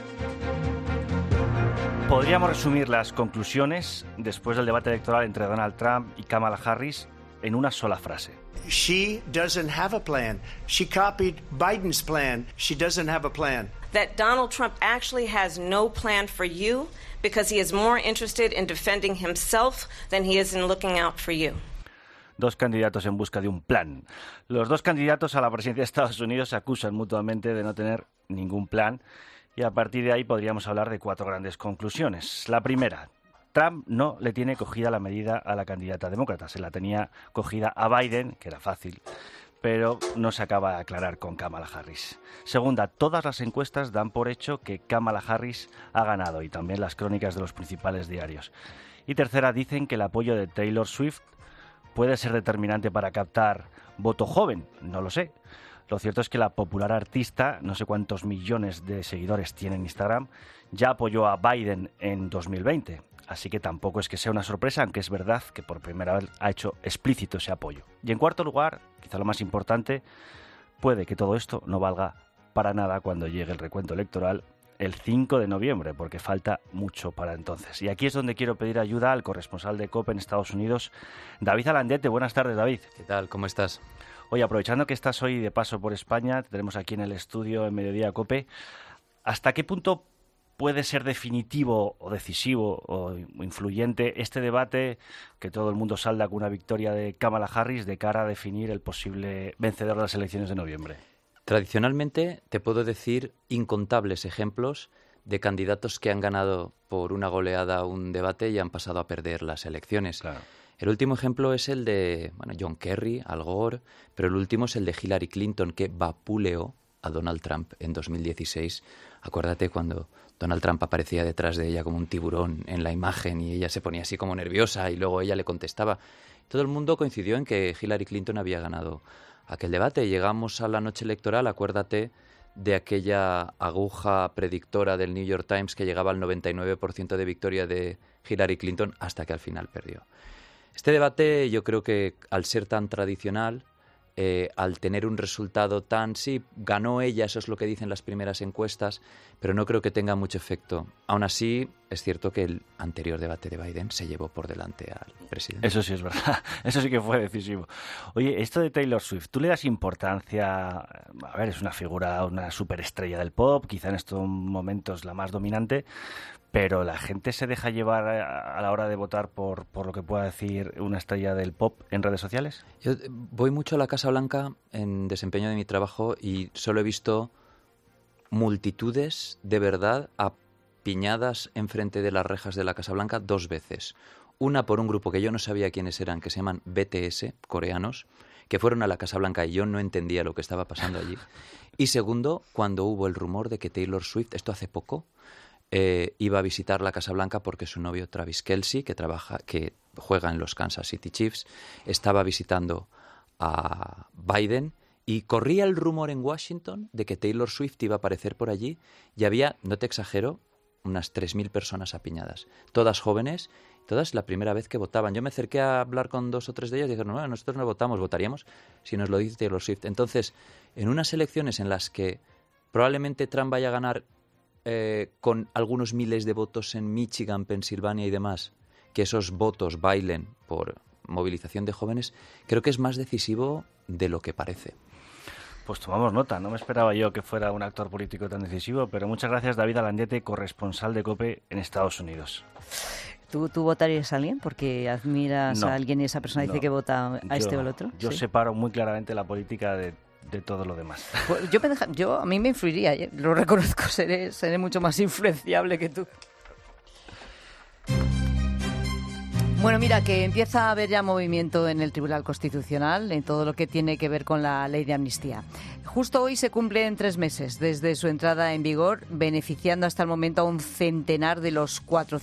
Podríamos resumir las conclusiones después del debate electoral entre Donald Trump y Kamala Harris en una sola frase. She doesn't have a plan. She copied Biden's plan. She doesn't have a plan. That Donald Trump actually has no plan for you because he is more interested in defending himself than he is in looking out for you. Dos candidatos en busca de un plan. Los dos candidatos a la presidencia de Estados Unidos se acusan mutuamente de no tener ningún plan y a partir de ahí podríamos hablar de 4 grandes conclusiones. La primera: Trump no le tiene cogida la medida a la candidata demócrata. Se la tenía cogida a Biden, que era fácil, pero no se acaba de aclarar con Kamala Harris. Segunda, todas las encuestas dan por hecho que Kamala Harris ha ganado y también las crónicas de los principales diarios. Y tercera, dicen que el apoyo de Taylor Swift puede ser determinante para captar voto joven. No lo sé. Lo cierto es que la popular artista, no sé cuántos millones de seguidores tiene en Instagram, ya apoyó a Biden en 2020. Así que tampoco es que sea una sorpresa, aunque es verdad que por primera vez ha hecho explícito ese apoyo. Y en cuarto lugar, quizá lo más importante, puede que todo esto no valga para nada cuando llegue el recuento electoral el 5 de noviembre, porque falta mucho para entonces. Y aquí es donde quiero pedir ayuda al corresponsal de COPE en Estados Unidos, David Alandete. Buenas tardes, David. ¿Qué tal? ¿Cómo estás? Oye, aprovechando que estás hoy de paso por España, te tenemos aquí en el estudio en Mediodía COPE, ¿hasta qué punto puede ser definitivo o decisivo o influyente este debate que todo el mundo salda con una victoria de Kamala Harris de cara a definir el posible vencedor de las elecciones de noviembre? Tradicionalmente te puedo decir incontables ejemplos de candidatos que han ganado por una goleada un debate y han pasado a perder las elecciones. Claro. El último ejemplo es el de John Kerry, Al Gore, pero el último es el de Hillary Clinton, que vapuleó a Donald Trump en 2016. Acuérdate cuando Donald Trump aparecía detrás de ella como un tiburón en la imagen y ella se ponía así como nerviosa y luego ella le contestaba. todo el mundo coincidió en que Hillary Clinton había ganado aquel debate. Llegamos a la noche electoral, acuérdate de aquella aguja predictora del New York Times que llegaba al 99% de victoria de Hillary Clinton hasta que al final perdió. Este debate, yo creo que al ser tan tradicional, al tener un resultado tan... Sí, ganó ella, eso es lo que dicen las primeras encuestas, pero no creo que tenga mucho efecto. Aún así, es cierto que el anterior debate de Biden se llevó por delante al presidente. Eso sí es verdad, eso sí que fue decisivo. Oye, esto de Taylor Swift, ¿tú le das importancia? A ver, es una figura, una superestrella del pop, quizá en estos momentos la más dominante, pero la gente se deja llevar a la hora de votar por lo que pueda decir una estrella del pop en redes sociales. Yo voy mucho a la Casa Blanca en desempeño de mi trabajo y solo he visto multitudes de verdad apiñadas enfrente de las rejas de la Casa Blanca 2 veces. Una por un grupo que yo no sabía quiénes eran, que se llaman BTS, coreanos, que fueron a la Casa Blanca y yo no entendía lo que estaba pasando allí. Y segundo, cuando hubo el rumor de que Taylor Swift, esto hace poco, iba a visitar la Casa Blanca porque su novio Travis Kelce, que juega en los Kansas City Chiefs, estaba visitando a Biden y corría el rumor en Washington de que Taylor Swift iba a aparecer por allí y había, no te exagero, unas 3.000 personas apiñadas, todas jóvenes, todas la primera vez que votaban. Yo me acerqué a hablar con 2 o 3 de ellos y dijeron, no, nosotros no votamos, votaríamos si nos lo dice Taylor Swift. Entonces, en unas elecciones en las que probablemente Trump vaya a ganar con algunos miles de votos en Michigan, Pensilvania y demás, que esos votos bailen por movilización de jóvenes, creo que es más decisivo de lo que parece. Pues tomamos nota, no me esperaba yo que fuera un actor político tan decisivo, pero muchas gracias, David Alandiete, corresponsal de COPE en Estados Unidos. ¿Tú votarías a alguien porque admiras a alguien y esa persona dice que vota a este o el otro? Yo separo muy claramente la política de todo lo demás. Pues a mí me influiría, lo reconozco, seré mucho más influenciable que tú. Bueno, mira, que empieza a haber ya movimiento en el Tribunal Constitucional en todo lo que tiene que ver con la ley de amnistía. Justo hoy se cumplen 3 meses desde su entrada en vigor, beneficiando hasta el momento a un centenar de los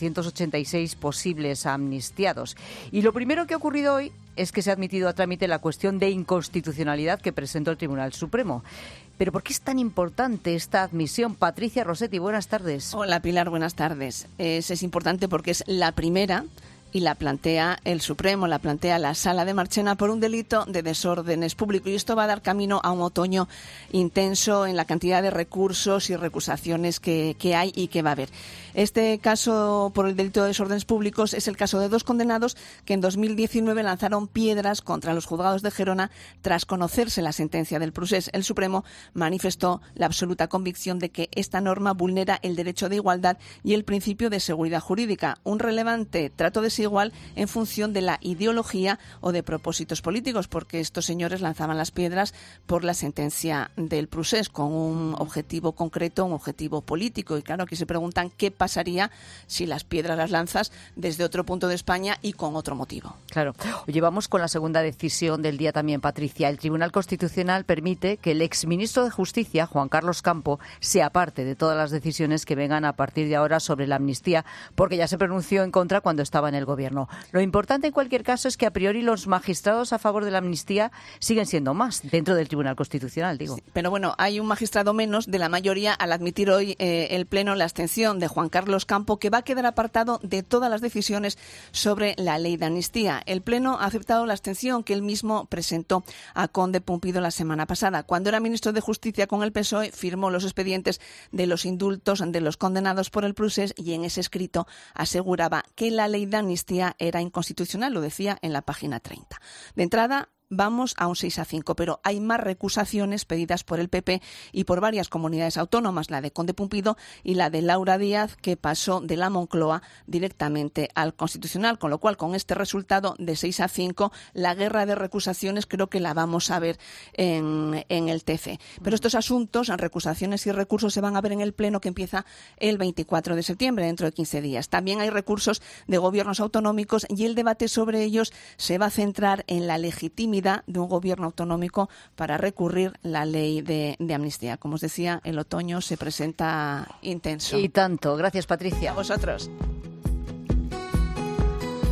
486 posibles amnistiados. Y lo primero que ha ocurrido hoy es que se ha admitido a trámite la cuestión de inconstitucionalidad que presentó el Tribunal Supremo. ¿Pero por qué es tan importante esta admisión? Patricia Rossetti, buenas tardes. Hola, Pilar, buenas tardes. Es importante porque es la primera y la plantea el Supremo, la plantea la Sala de Marchena por un delito de desórdenes públicos. Y esto va a dar camino a un otoño intenso en la cantidad de recursos y recusaciones que hay y que va a haber. Este caso por el delito de desórdenes públicos es el caso de 2 condenados que en 2019 lanzaron piedras contra los juzgados de Gerona tras conocerse la sentencia del procés. El Supremo manifestó la absoluta convicción de que esta norma vulnera el derecho de igualdad y el principio de seguridad jurídica, un relevante trato desigual en función de la ideología o de propósitos políticos, porque estos señores lanzaban las piedras por la sentencia del procés con un objetivo concreto, un objetivo político. Y claro, aquí se preguntan qué pasaría si las piedras las lanzas desde otro punto de España y con otro motivo. Claro. Llevamos con la segunda decisión del día también, Patricia. El Tribunal Constitucional permite que el exministro de Justicia, Juan Carlos Campo, se aparte de todas las decisiones que vengan a partir de ahora sobre la amnistía, porque ya se pronunció en contra cuando estaba en el Gobierno. Lo importante en cualquier caso es que a priori los magistrados a favor de la amnistía siguen siendo más dentro del Tribunal Constitucional, digo. Sí, pero bueno, hay un magistrado menos de la mayoría al admitir hoy el Pleno la abstención de Juan Carlos Campo, que va a quedar apartado de todas las decisiones sobre la ley de amnistía. El Pleno ha aceptado la abstención que él mismo presentó a Conde Pumpido la semana pasada. Cuando era ministro de Justicia con el PSOE, firmó los expedientes de los indultos de los condenados por el procés y en ese escrito aseguraba que la ley de amnistía era inconstitucional, lo decía en la página 30. De entrada, vamos a un 6-5, pero hay más recusaciones pedidas por el PP y por varias comunidades autónomas, la de Conde Pumpido y la de Laura Díaz, que pasó de la Moncloa directamente al Constitucional, con lo cual con este resultado de 6-5, la guerra de recusaciones creo que la vamos a ver en el TC. Pero estos asuntos, recusaciones y recursos, se van a ver en el Pleno que empieza el 24 de septiembre, dentro de 15 días. También hay recursos de gobiernos autonómicos y el debate sobre ellos se va a centrar en la legitimidad de un gobierno autonómico para recurrir la ley de amnistía. Como os decía, el otoño se presenta intenso. Y tanto. Gracias, Patricia. A vosotros.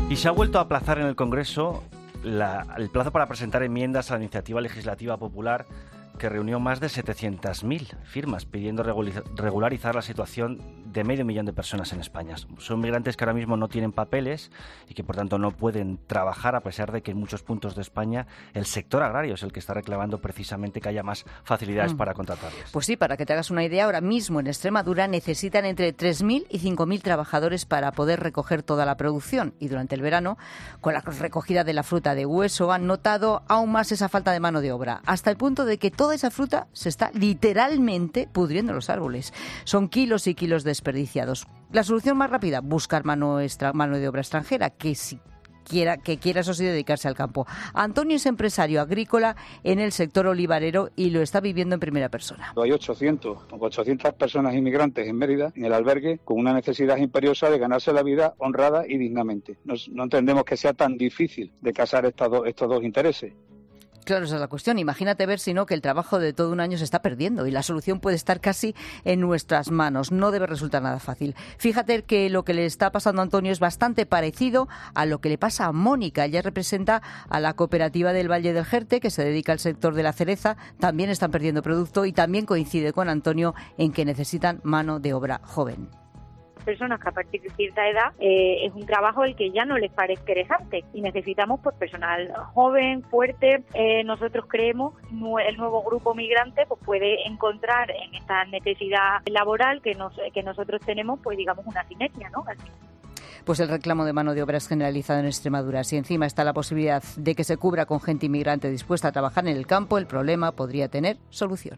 Y se ha vuelto a aplazar en el Congreso el plazo para presentar enmiendas a la iniciativa legislativa popular que reunió más de 700.000 firmas pidiendo regularizar la situación de 500.000 de personas en España. Son migrantes que ahora mismo no tienen papeles y que por tanto no pueden trabajar, a pesar de que en muchos puntos de España el sector agrario es el que está reclamando precisamente que haya más facilidades para contratarles. Pues sí, para que te hagas una idea, ahora mismo en Extremadura necesitan entre 3.000 y 5.000 trabajadores para poder recoger toda la producción, y durante el verano, con la recogida de la fruta de hueso, han notado aún más esa falta de mano de obra, hasta el punto de que toda esa fruta se está literalmente pudriendo en los árboles. Son kilos y kilos desperdiciados. La solución más rápida, buscar mano de obra extranjera, que quiera eso sí dedicarse al campo. Antonio es empresario agrícola en el sector olivarero y lo está viviendo en primera persona. Hay 800 personas inmigrantes en Mérida, en el albergue, con una necesidad imperiosa de ganarse la vida honrada y dignamente. No entendemos que sea tan difícil de casar estos dos intereses. Claro, esa es la cuestión. Imagínate ver, si no, que el trabajo de todo un año se está perdiendo y la solución puede estar casi en nuestras manos. No debe resultar nada fácil. Fíjate que lo que le está pasando a Antonio es bastante parecido a lo que le pasa a Mónica. Ella representa a la cooperativa del Valle del Jerte, que se dedica al sector de la cereza. También están perdiendo producto y también coincide con Antonio en que necesitan mano de obra joven. Personas que a partir de cierta edad es un trabajo el que ya no les parece interesante y necesitamos pues personal joven, fuerte. Nosotros creemos el nuevo grupo migrante pues puede encontrar en esta necesidad laboral que nosotros tenemos, pues digamos una sinergia, ¿no? Pues el reclamo de mano de obra es generalizado en Extremadura. Si encima está la posibilidad de que se cubra con gente inmigrante dispuesta a trabajar en el campo, el problema podría tener solución.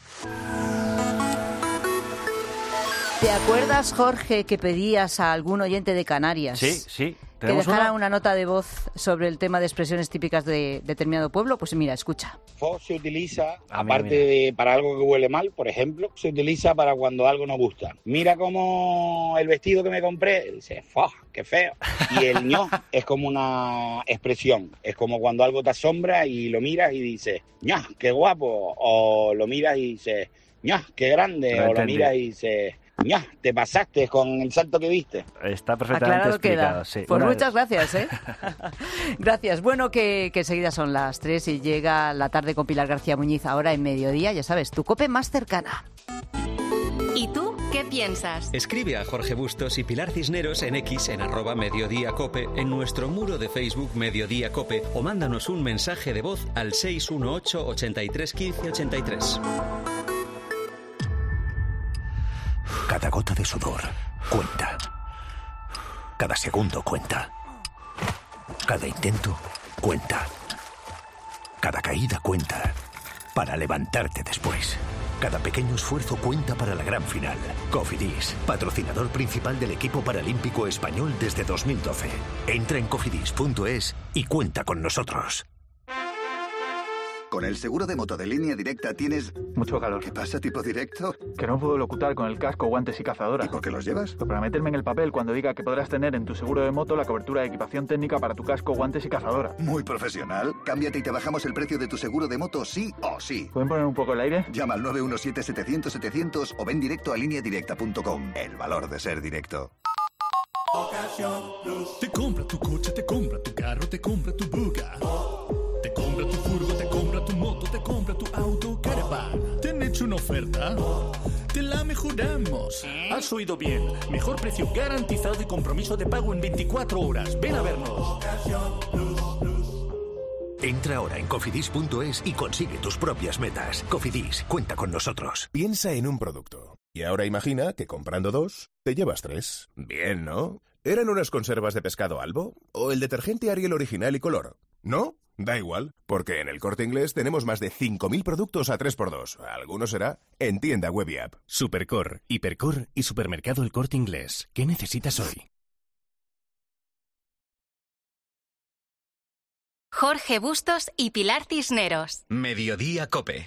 ¿Te acuerdas, Jorge, que pedías a algún oyente de Canarias? Sí. Que dejara una nota de voz sobre el tema de expresiones típicas de determinado pueblo? Pues mira, escucha. Fo se utiliza, aparte de para algo que huele mal, por ejemplo, se utiliza para cuando algo no gusta. Mira como el vestido que me compré, dice, ¡fo! ¡Qué feo! Y el ño es como una expresión. Es como cuando algo te asombra y lo miras y dices, ño, qué guapo. O lo miras y dices, ño, qué grande. O lo miras y dices, ya, te pasaste con el salto que viste. Está perfectamente explicado. Sí. Pues muchas gracias, ¿eh? Gracias. Bueno, que enseguida son las 3 y llega la tarde con Pilar García Muñiz. Ahora en mediodía, ya sabes, tu COPE más cercana. ¿Y tú qué piensas? Escribe a Jorge Bustos y Pilar Cisneros en X en @mediodíacope, en nuestro muro de Facebook Mediodía Cope, o mándanos un mensaje de voz al 618 83 15 83. Cada gota de sudor cuenta. Cada segundo cuenta. Cada intento cuenta. Cada caída cuenta para levantarte después. Cada pequeño esfuerzo cuenta para la gran final. Cofidis, patrocinador principal del equipo paralímpico español desde 2012. Entra en cofidis.es y cuenta con nosotros. Con el seguro de moto de Línea Directa tienes... mucho calor. ¿Qué pasa, tipo directo? Que no puedo locutar con el casco, guantes y cazadora. ¿Y por qué los llevas? Pues para meterme en el papel cuando diga que podrás tener en tu seguro de moto la cobertura de equipación técnica para tu casco, guantes y cazadora. Muy profesional. Cámbiate y te bajamos el precio de tu seguro de moto sí o sí. ¿Pueden poner un poco el aire? Llama al 917-700-700 o ven directo a lineadirecta.com. El valor de ser directo. Te compra tu coche, te compra tu carro, te compra tu buga. Te compra tu furgo, te compra tu moto, te compra tu auto, caravan. ¿Te han hecho una oferta? Te la mejoramos. Has oído bien. Mejor precio garantizado y compromiso de pago en 24 horas. Ven a vernos. Entra ahora en cofidis.es y consigue tus propias metas. Cofidis, cuenta con nosotros. Piensa en un producto. Y ahora imagina que comprando 2, te llevas 3. Bien, ¿no? ¿Eran unas conservas de pescado Albo? ¿O el detergente Ariel original y color? ¿No? Da igual, porque en El Corte Inglés tenemos más de 5.000 productos a 3x2. Alguno será en tienda web y app. Supercor, Hipercor y Supermercado El Corte Inglés. ¿Qué necesitas hoy? Jorge Bustos y Pilar Cisneros. Mediodía Cope.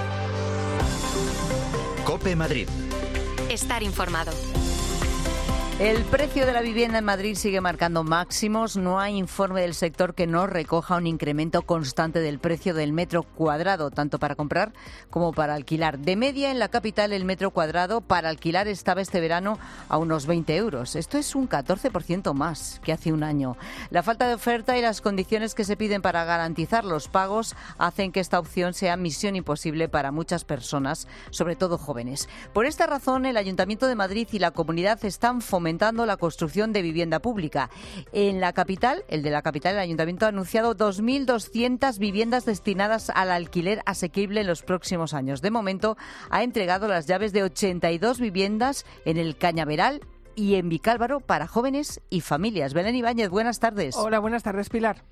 Cope Madrid. Estar informado. El precio de la vivienda en Madrid sigue marcando máximos. No hay informe del sector que no recoja un incremento constante del precio del metro cuadrado, tanto para comprar como para alquilar. De media, en la capital, el metro cuadrado para alquilar estaba este verano a unos 20 euros. Esto es un 14% más que hace un año. La falta de oferta y las condiciones que se piden para garantizar los pagos hacen que esta opción sea misión imposible para muchas personas, sobre todo jóvenes. Por esta razón, el Ayuntamiento de Madrid y la Comunidad están fomentando la construcción de vivienda pública. En la capital, el Ayuntamiento ha anunciado 2.200 viviendas destinadas al alquiler asequible en los próximos años. De momento, ha entregado las llaves de 82 viviendas en el Cañaveral y en Vicálvaro para jóvenes y familias. Belén Ibáñez, buenas tardes. Hola, buenas tardes, Pilar.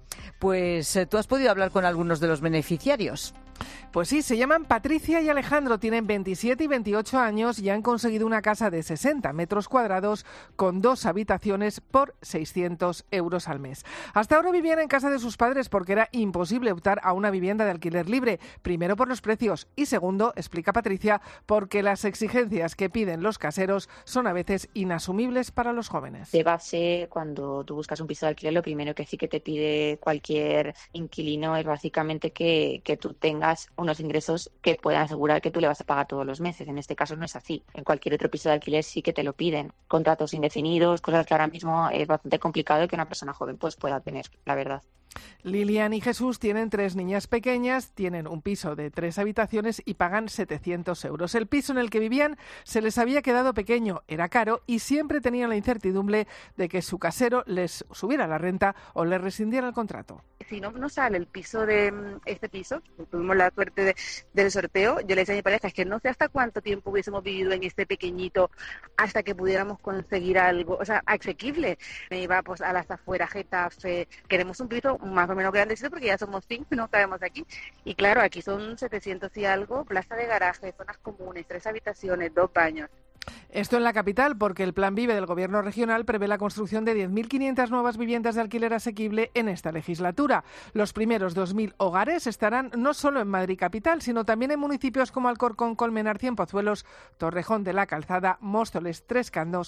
Pues tú has podido hablar con algunos de los beneficiarios. Pues sí, se llaman Patricia y Alejandro, tienen 27 y 28 años y han conseguido una casa de 60 metros cuadrados con 2 habitaciones por 600 euros al mes. Hasta ahora vivían en casa de sus padres porque era imposible optar a una vivienda de alquiler libre, primero por los precios y segundo, explica Patricia, porque las exigencias que piden los caseros son a veces inasumibles para los jóvenes. De base, cuando tú buscas un piso de alquiler, lo primero que sí que te pide cualquier inquilino es básicamente que tú tengas unos ingresos que puedan asegurar que tú le vas a pagar todos los meses. En este caso no es así. En cualquier otro piso de alquiler sí que te lo piden. Contratos indefinidos, cosas que ahora mismo es bastante complicado que una persona joven pues pueda tener, la verdad. Lilian y Jesús tienen 3 niñas pequeñas, tienen un piso de 3 habitaciones y pagan 700 euros. El piso en el que vivían se les había quedado pequeño, era caro y siempre tenían la incertidumbre de que su casero les subiera la renta o les rescindiera el contrato. Si no nos sale el piso de este piso, tuvimos la suerte del sorteo, yo le decía a mi pareja, es que no sé hasta cuánto tiempo hubiésemos vivido en este pequeñito hasta que pudiéramos conseguir algo, o sea, asequible. Me iba pues a las afueras, Getafe, queremos un piso más o menos grandecito porque ya somos 5 y no cabemos aquí. Y claro, aquí son 700 y algo, plaza de garaje, zonas comunes, 3 habitaciones, 2 baños. Esto en la capital, porque el Plan Vive del Gobierno regional prevé la construcción de 10.500 nuevas viviendas de alquiler asequible en esta legislatura. Los primeros 2.000 hogares estarán no solo en Madrid capital, sino también en municipios como Alcorcón, Colmenar, Cienpozuelos, Torrejón de la Calzada, Móstoles, Tres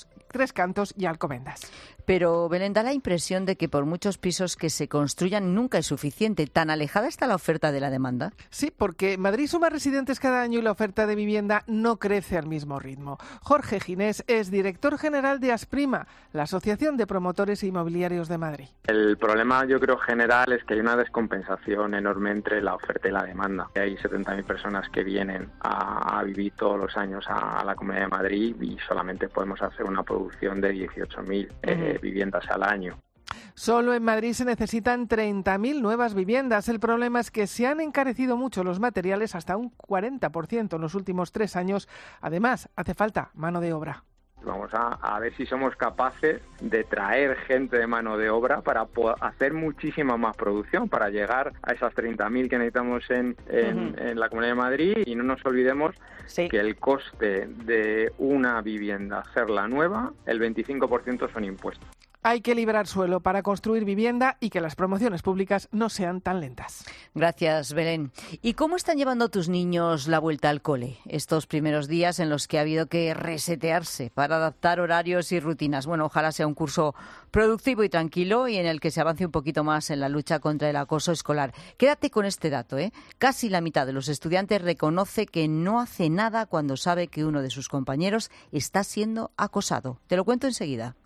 Cantos y Alcobendas. Pero, Belén, da la impresión de que por muchos pisos que se construyan nunca es suficiente. ¿Tan alejada está la oferta de la demanda? Sí, porque Madrid suma residentes cada año y la oferta de vivienda no crece al mismo ritmo. Jorge Ginés es director general de Asprima, la Asociación de Promotores Inmobiliarios de Madrid. El problema, yo creo, general es que hay una descompensación enorme entre la oferta y la demanda. Hay 70.000 personas que vienen a vivir todos los años a la Comunidad de Madrid y solamente podemos hacer una producción de 18.000 viviendas al año. Solo en Madrid se necesitan 30.000 nuevas viviendas. El problema es que se han encarecido mucho los materiales, hasta un 40% en los últimos 3 años. Además, hace falta mano de obra. Vamos a ver si somos capaces de traer gente de mano de obra para hacer muchísima más producción, para llegar a esas 30.000 que necesitamos en la Comunidad de Madrid. Y no nos olvidemos que el coste de una vivienda, hacerla nueva, el 25% son impuestos. Hay que liberar suelo para construir vivienda y que las promociones públicas no sean tan lentas. Gracias, Belén. ¿Y cómo están llevando tus niños la vuelta al cole? Estos primeros días en los que ha habido que resetearse para adaptar horarios y rutinas. Bueno, ojalá sea un curso productivo y tranquilo y en el que se avance un poquito más en la lucha contra el acoso escolar. Quédate con este dato, ¿eh? Casi la mitad de los estudiantes reconoce que no hace nada cuando sabe que uno de sus compañeros está siendo acosado. Te lo cuento enseguida.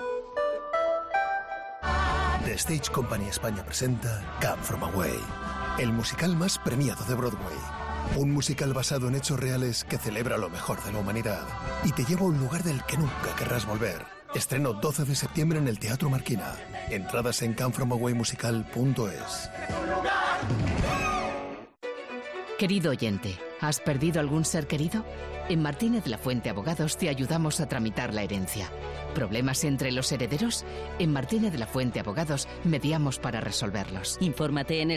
The Stage Company España presenta Come From Away, el musical más premiado de Broadway. Un musical basado en hechos reales que celebra lo mejor de la humanidad y te lleva a un lugar del que nunca querrás volver. Estreno 12 de septiembre en el Teatro Marquina. Entradas en comefromawaymusical.es. Querido oyente, ¿has perdido algún ser querido? En Martínez La Fuente Abogados te ayudamos a tramitar la herencia. ¿Problemas entre los herederos? En Martínez La Fuente Abogados mediamos para resolverlos. Infórmate en el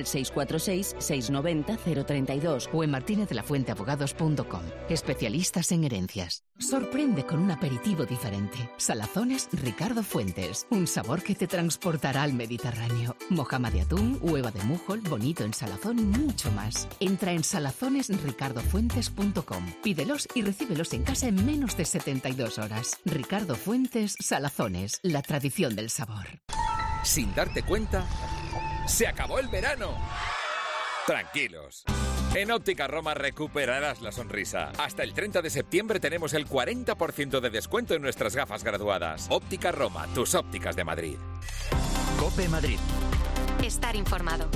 646-690-032 o en martinezlafuenteabogados.com. Especialistas en herencias. Sorprende con un aperitivo diferente. Salazones Ricardo Fuentes. Un sabor que te transportará al Mediterráneo. Mojama de atún, hueva de mújol, bonito en salazón y mucho más. Entra en salazonesricardo.com ricardofuentes.com. Pídelos y recíbelos en casa en menos de 72 horas. Ricardo Fuentes Salazones, la tradición del sabor. Sin darte cuenta, ¡se acabó el verano! Tranquilos. En Óptica Roma recuperarás la sonrisa. Hasta el 30 de septiembre tenemos el 40% de descuento en nuestras gafas graduadas. Óptica Roma, tus ópticas de Madrid. COPE Madrid. Estar informado.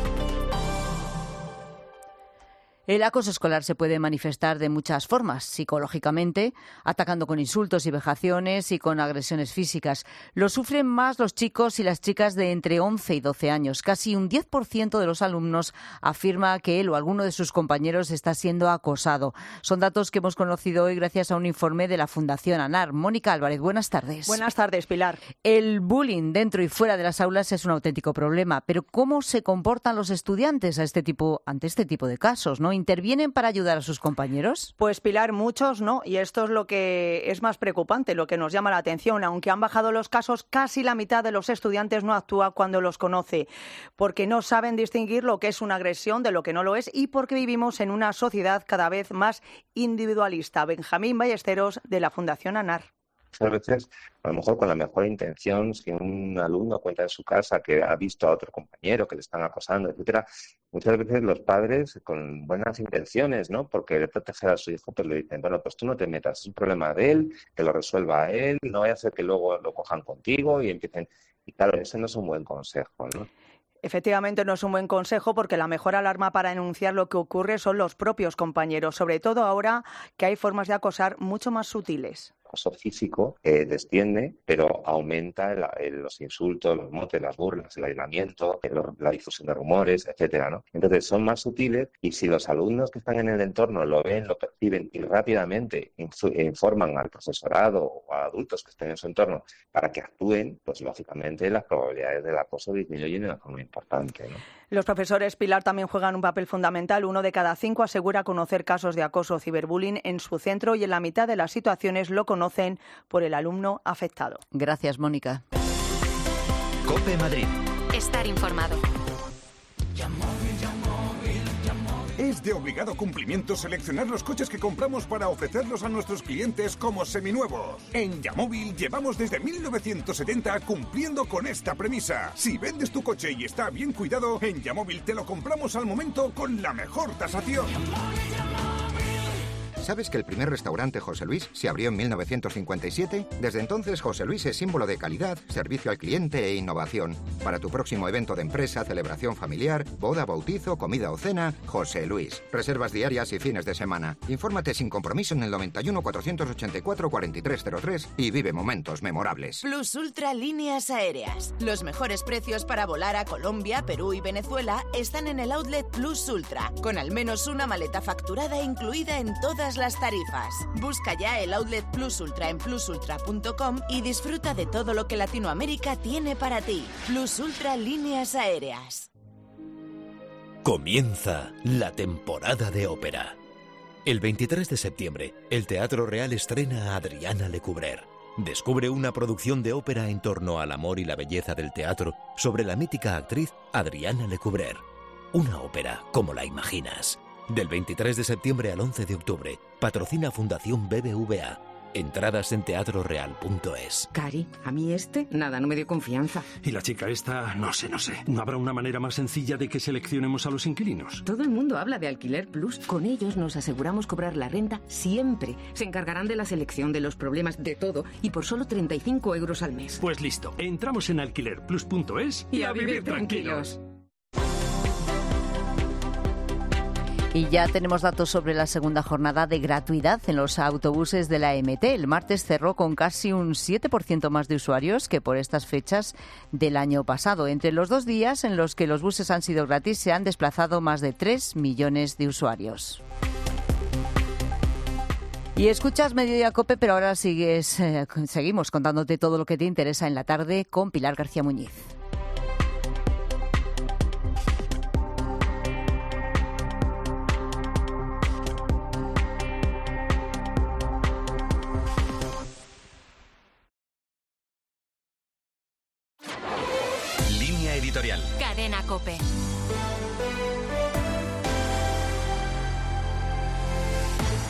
El acoso escolar se puede manifestar de muchas formas, psicológicamente, atacando con insultos y vejaciones y con agresiones físicas. Lo sufren más los chicos y las chicas de entre 11 y 12 años. Casi un 10% de los alumnos afirma que él o alguno de sus compañeros está siendo acosado. Son datos que hemos conocido hoy gracias a un informe de la Fundación ANAR. Mónica Álvarez, buenas tardes. Buenas tardes, Pilar. El bullying dentro y fuera de las aulas es un auténtico problema, pero ¿cómo se comportan los estudiantes ante este tipo de casos, ¿no? ¿Intervienen para ayudar a sus compañeros? Pues Pilar, muchos no, y esto es lo que es más preocupante, lo que nos llama la atención. Aunque han bajado los casos, casi la mitad de los estudiantes no actúa cuando los conoce, porque no saben distinguir lo que es una agresión de lo que no lo es y porque vivimos en una sociedad cada vez más individualista. Benjamín Ballesteros, de la Fundación ANAR. Muchas veces, a lo mejor con la mejor intención, si un alumno cuenta en su casa que ha visto a otro compañero que le están acosando, etcétera, muchas veces los padres, con buenas intenciones, ¿no? Porque de proteger a su hijo, pues le dicen, bueno, pues tú no te metas, es un problema de él, que lo resuelva él, no vaya a ser que luego lo cojan contigo y empiecen. Y claro, ese no es un buen consejo, ¿no? Efectivamente, no es un buen consejo porque la mejor alarma para denunciar lo que ocurre son los propios compañeros, sobre todo ahora que hay formas de acosar mucho más sutiles. El acoso físico desciende, pero aumenta los insultos, los motes, las burlas, el aislamiento, la difusión de rumores, etcétera, ¿no? Entonces son más sutiles y si los alumnos que están en el entorno lo ven, lo perciben y rápidamente informan al profesorado o a adultos que estén en su entorno para que actúen, pues lógicamente las probabilidades del acoso disminuyen de una forma importante, ¿no? Los profesores, Pilar, también juegan un papel fundamental. 1 de cada 5 asegura conocer casos de acoso o ciberbullying en su centro y en la mitad de las situaciones lo conocen por el alumno afectado. Gracias, Mónica. COPE Madrid. Estar informado. Es de obligado cumplimiento seleccionar los coches que compramos para ofrecerlos a nuestros clientes como seminuevos. En Yamóvil llevamos desde 1970 cumpliendo con esta premisa. Si vendes tu coche y está bien cuidado, en Yamóvil te lo compramos al momento con la mejor tasación. ¿Sabes que el primer restaurante José Luis se abrió en 1957? Desde entonces, José Luis es símbolo de calidad, servicio al cliente e innovación. Para tu próximo evento de empresa, celebración familiar, boda, bautizo, comida o cena, José Luis. Reservas diarias y fines de semana. Infórmate sin compromiso en el 91 484 4303 y vive momentos memorables. Plus Ultra Líneas Aéreas. Los mejores precios para volar a Colombia, Perú y Venezuela están en el outlet Plus Ultra, con al menos una maleta facturada incluida en todas las tarifas. Busca ya el outlet Plus Ultra en plusultra.com y disfruta de todo lo que Latinoamérica tiene para ti. Plus Ultra Líneas Aéreas. Comienza la temporada de ópera. El 23 de septiembre, el Teatro Real estrena a Adriana Lecouvreur. Descubre una producción de ópera en torno al amor y la belleza del teatro sobre la mítica actriz Adriana Lecouvreur. Una ópera como la imaginas. Del 23 de septiembre al 11 de octubre, patrocina Fundación BBVA. Entradas en teatroreal.es. Cari, a mí nada, no me dio confianza. Y la chica esta, no sé. ¿No habrá una manera más sencilla de que seleccionemos a los inquilinos? Todo el mundo habla de Alquiler Plus. Con ellos nos aseguramos cobrar la renta siempre. Se encargarán de la selección, de los problemas, de todo, y por solo 35 euros al mes. Pues listo, entramos en alquilerplus.es y a vivir tranquilos. Y ya tenemos datos sobre la segunda jornada de gratuidad en los autobuses de la MT. El martes cerró con casi un 7% más de usuarios que por estas fechas del año pasado. Entre los 2 días en los que los buses han sido gratis se han desplazado más de 3 millones de usuarios. Y escuchas Mediodía COPE, pero ahora seguimos contándote todo lo que te interesa en la tarde con Pilar García Muñiz. Editorial. Cadena COPE.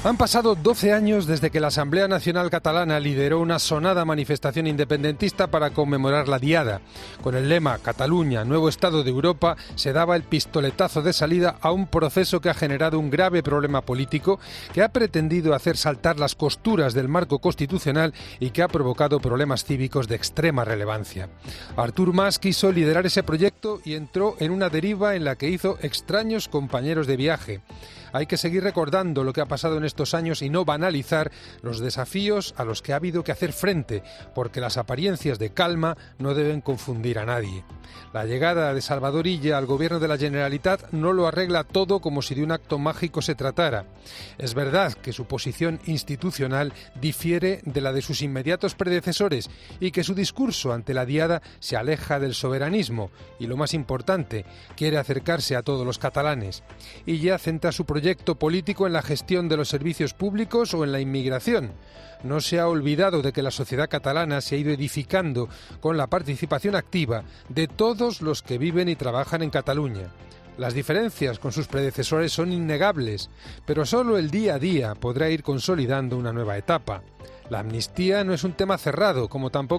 Han pasado 12 años desde que la Asamblea Nacional Catalana lideró una sonada manifestación independentista para conmemorar la Diada. Con el lema Cataluña, nuevo Estado de Europa, se daba el pistoletazo de salida a un proceso que ha generado un grave problema político, que ha pretendido hacer saltar las costuras del marco constitucional y que ha provocado problemas cívicos de extrema relevancia. Artur Mas quiso liderar ese proyecto y entró en una deriva en la que hizo extraños compañeros de viaje. Hay que seguir recordando lo que ha pasado en estos años y no banalizar los desafíos a los que ha habido que hacer frente, porque las apariencias de calma no deben confundir a nadie. La llegada de Salvador Illa al gobierno de la Generalitat no lo arregla todo como si de un acto mágico se tratara. Es verdad que su posición institucional difiere de la de sus inmediatos predecesores y que su discurso ante la Diada se aleja del soberanismo y, lo más importante, quiere acercarse a todos los catalanes. Illa centra su proyecto político en la gestión de los servicios públicos o en la inmigración. No se ha olvidado de que la sociedad catalana se ha ido edificando con la participación activa de todos los que viven y trabajan en Cataluña. Las diferencias con sus predecesores son innegables, pero solo el día a día podrá ir consolidando una nueva etapa. La amnistía no es un tema cerrado, como tampoco